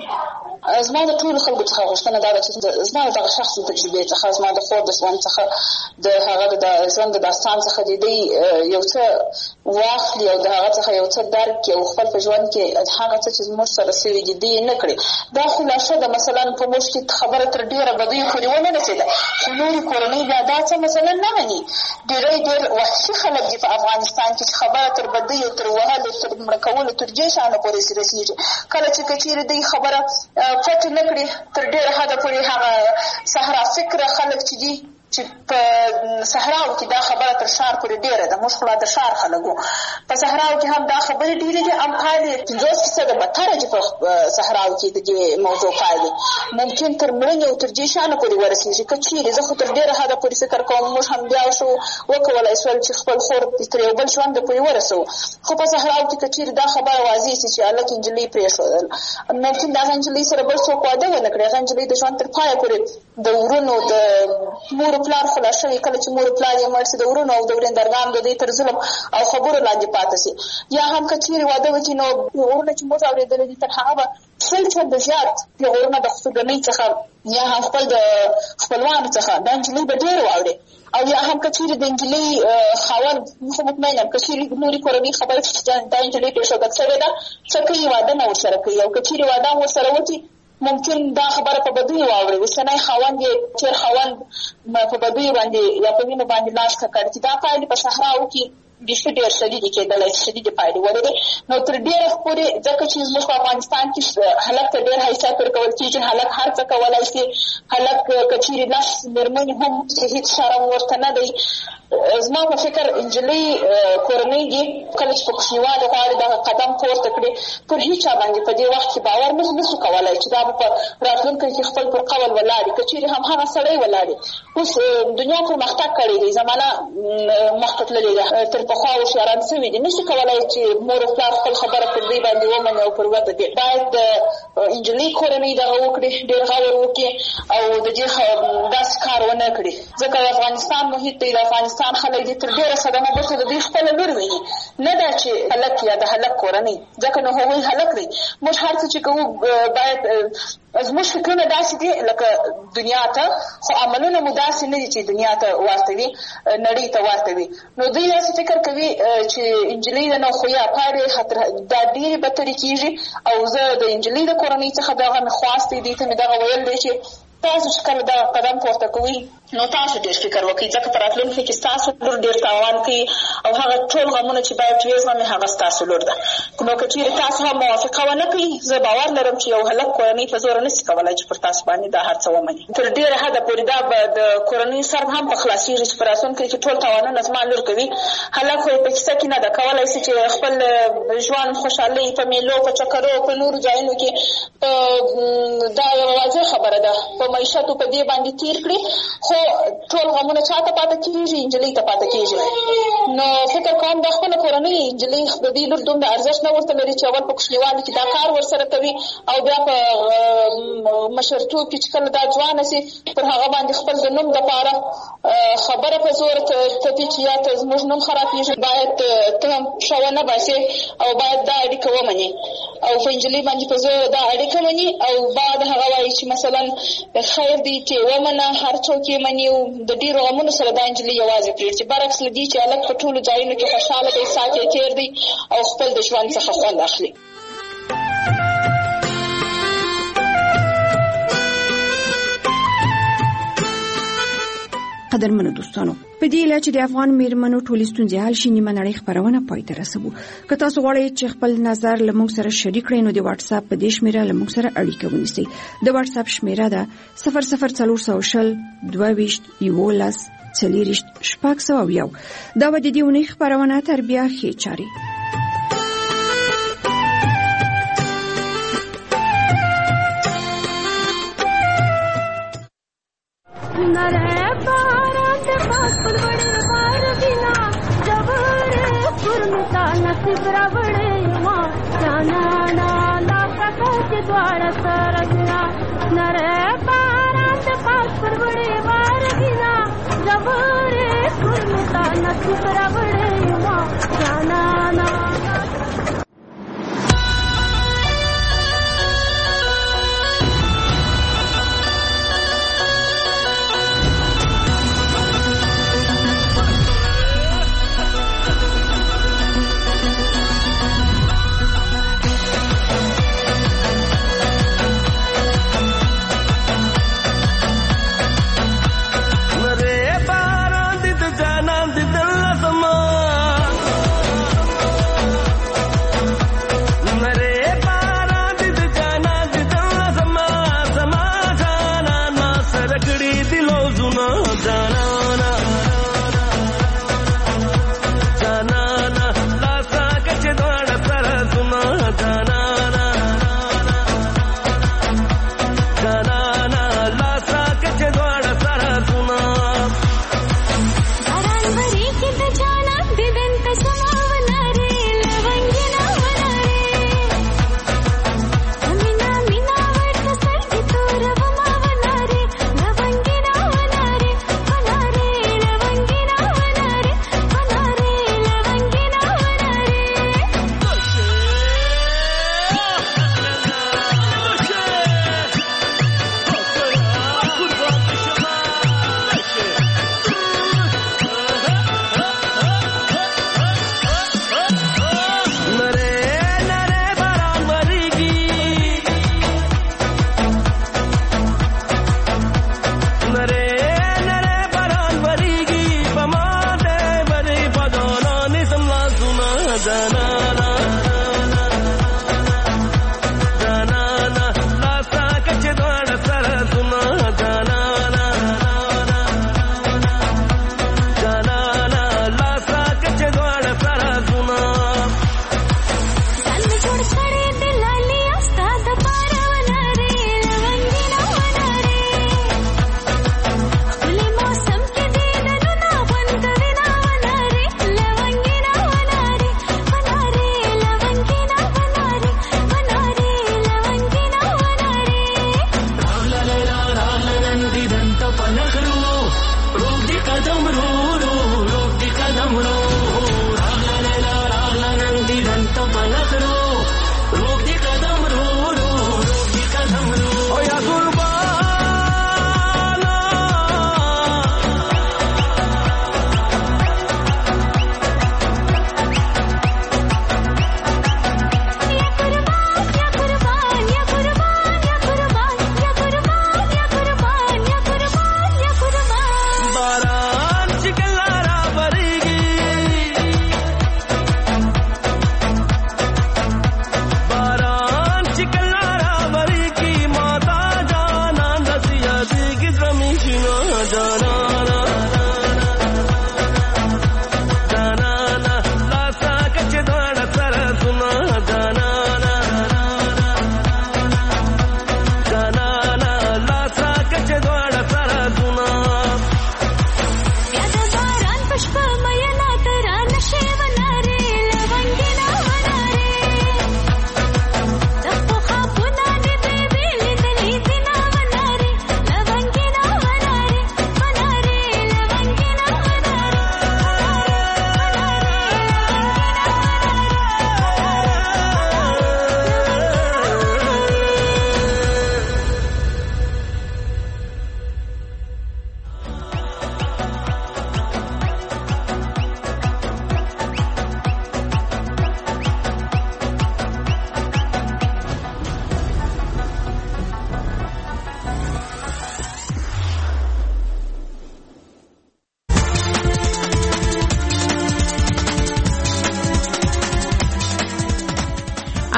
زما د ټولو خلکو څخه غوښتنه دا ده چې زما د دغه شخصي تجربې څخه، زما د خور د ژوند څخه، د هغه د ژوند د داستان څخه د دوی یو څه واخلي او د هغه څخه یو څه درک کړي او خپل په ژوند کې هغه څه چې زموږ سره سوي دي دوی یې نه کړي. دا خلاصه ده. مثلا په موږ کې خبره تر ډېره بدیو پورې ونه رسېده خو نورې کورنۍ بیا دا څه مثلا نه مني. ډېری ډېر وحشي خلک دي په افغانستان کې چې خبره تر بدیو تر وهلو تر مړه کولو تر دې شیانو پورې رسېږي. کله چې که چېرې دوی خبره پټ نه کړي تر ډېره حده پورې هغه صحرا فکره خلک چې دي چې په صحراو کې دا خبره تر ښار پورې ډېره ده. موږ خو لا د ښار خلک وو، په صحراو کې هم دا خبرې ډېرې دي. ام پایلې پنځوس فیصده بدتره دي په صحراو کې د دې موضوع پایلې ممکن تر مړینې او تر دې شیانو پورې ورسېږي. که چېرې زه خو تر ډېره حده پورې فکر کوم موږ هم بیا شو وکولی شول چې خپل خور تر یو بل ژونده پورې ورسوو، خو په صحراو کې که چېرې دا خبره واضح شي چې هلک نجلۍ پرېښودل، ممکن د هغه نجلۍ سره بل څوک واده ونه کړي، هغه نجلۍ د ژوند تر پایه پورې د ورونو د مور پلار خلاص شوي، کله چې مور پلار یې مړ شي د ورونو او د ورېندرګانو د دوی تر ظلم او خبرو لاندې پاتې شي. یا هم که چېرې واده وکړي نو پیغورونه چې موږ اورېدلي دي تر هغه به سل چنده زیات پیغورونه د خصوصي څخه یا هم خپل د خپلوانو څخه دا نجلۍ به ډېر واوري. او یا هم که چېرې د نجلۍ خاوند خو مطمئن یم که چېرې نورې کورنۍ خبرې دا نجلۍ پرېښودل شوې ده څه کوي واده نه ورسره کوي، او که چېرې واده هم ورسره وکړي ممکن دا خبره په بدیو واوري. اوسنی خاوند یې تېر خاوند په بدیو باندې یا په وینو باندې لاس ککړ چې دا پایلې په صحراو کې بیخي ډېر شدیدې کېدلی شي، شدیدې پایلې ولري. نو تر ډېره پورې ځکه چې زموږ په افغانستان کې هلک ته ډېر حیثیت ورکول کېږي، هلک هر څه کولی شي، هلک که چېرې لس مېرمنې هم چې هېڅ شرم ورته نه دی. زما په فکر نجلۍ کورنۍ دي کله چې په کوچنیوالي غواړي دغه قدم پورته کړي پر هېچ چا باندې په دې وخت کې باور نه نشو کولی چې دا به په راتلونکي کې خپل پر قول ولاړ وي. که چېرې هم هغه سړی ولاړ وي. اوس دنیا پرمختګ کړی دی، زمانه مخته تللې ده، تر پخوا هوښیاران سوي دي، نشي کولی چې مور او پلار خپل خبره پر دوی باندې ومني او پر ودرېږي. باید د نجلۍ کورنۍ دغه وکړي، ډېر غور وکړي او د دې داسې کار ونه کړي، ځکه د افغانستان محیط دی، د افغانستان خلک دي تر ډېره صدمه بېرته د دوی خپله لور ویني، نه دا چې هلک یا د هلک کورنۍ، ځکه نو هغوی هلک دی. موږ هر څه چې کوو باید زموږ فکرونه داسې دي لکه دنیا ته، خو عملونه مو داسې نه دي چې دنیا ته ورته وي، نړۍ ته ورته وي. نو دوی داسې فکر کوي چې نجلۍ ده نو خو یا پایلې دا ډېرې بدترې کېږي. او زه د نجلۍ د کورنۍ څخه دغه مې خواست دی، دوی ته مې دغه ویل دی چې تاسو چې کله دا قدم پورته کوئ نو تاسو ډېر فکر وکړئ، ځکه په راتلونکي کې ستاسو لور ډېر تاوان کوي او هغه ټول غمونه چې باید ویې زغمي هغه ستاسو لور ده. نو که چېرې تاسو هم موافقه ونه کړئ، زه باور لرم چې یو هلک کورنۍ په زوره نشي کولی چې پر تاسو باندې دا هر څه ومني. تر ډېره حده پورې دا به د کورنۍ سر هم په خلاصېږي چې په راتلونکي کې ټول تاوانونه زما لور کوي. هلک خو یې په کیسه کې نه ده کولی شي چې خپل ژوند خوشحالۍ په میلو په چکرو په نورو ځایونو کې دا یوه واضح خبره ده په معیشتو په دې باندې تېر کړي، خو ټول غمونه چاته پاتې کیږي؟ نجلۍ ته پاتې کیږي. نو فکر کوم د خپل کورنۍ نجلۍ د دې لور دومره ارزښت نه ورته لري چې اول په کوچنیوالي کې دا کار ورسره کوي او بیا په مشرتوب کې چې کله دا ځوانه سي پر هغه باندې خپل د نوم دپاره خبره په زور تپي چې یا ته زموږ نوم خرابېږي. باید ته هم ښه ونه باسې او باید دا اړیکه ومنې او په نجلۍ باندې په زور دا اړیکه مني او بعد هغه وایي چې مثلا خیر دی چې ومنه، هر څوک یې مني او د ډېرو غمونو سره دا نجلۍ یوازې پرېږدي. برعکس له دې چې هلک په ټولو ځایونو کې خوشحاله دی، ساعت یې تېر دی او خپل د ژوند څخه خوند اخلي. قدرمنو دوستانو، په دې اله چې د افغان میرمنو ټولې ستونزې حل شي، نیمه نړۍ خپرونه پای ته رسوو. که تاسو غواړئ چې خپل نظر له موږ سره شریک کړئ نو د واتس اپ په دې شمیره له موږ سره اړیکه ونیسئ. د واتس اپ شمیره ده صفر صفر څلور سوه شل دوه ویشت یولس څلېرویشت شپږ سوه او یو. دا به د دې اونۍ خپرونه تر بیا ښې چارې.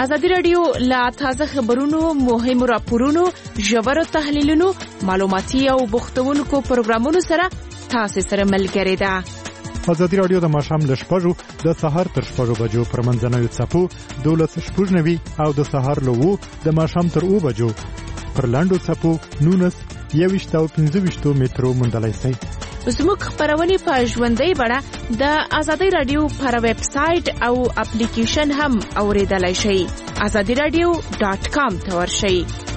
ازادي رادیو لا تازه خبرونو، مهمو راپورونو، ژورو تحلیلونو، معلوماتي او بوختونکو پروګرامونو سره تاسو سره ملګری ده. ازادي رادیو د ماښام له شپږو د سهار تر شپږو بجو پر منځنوي څپو دولس شپږ نوي او د سهار له وو د ماښام تر اوو بجو پر لاندو څپو نونس یویشت او پنځه ویشتو مترو موندلای شئ. زموږ خبرونه په ژوندۍ بڼه د ازادي رادیو پر ویب سټ او اپلیکیشن هم اوریدلای شئ. ازادي رادیو ډاټ کام ته ورشئ.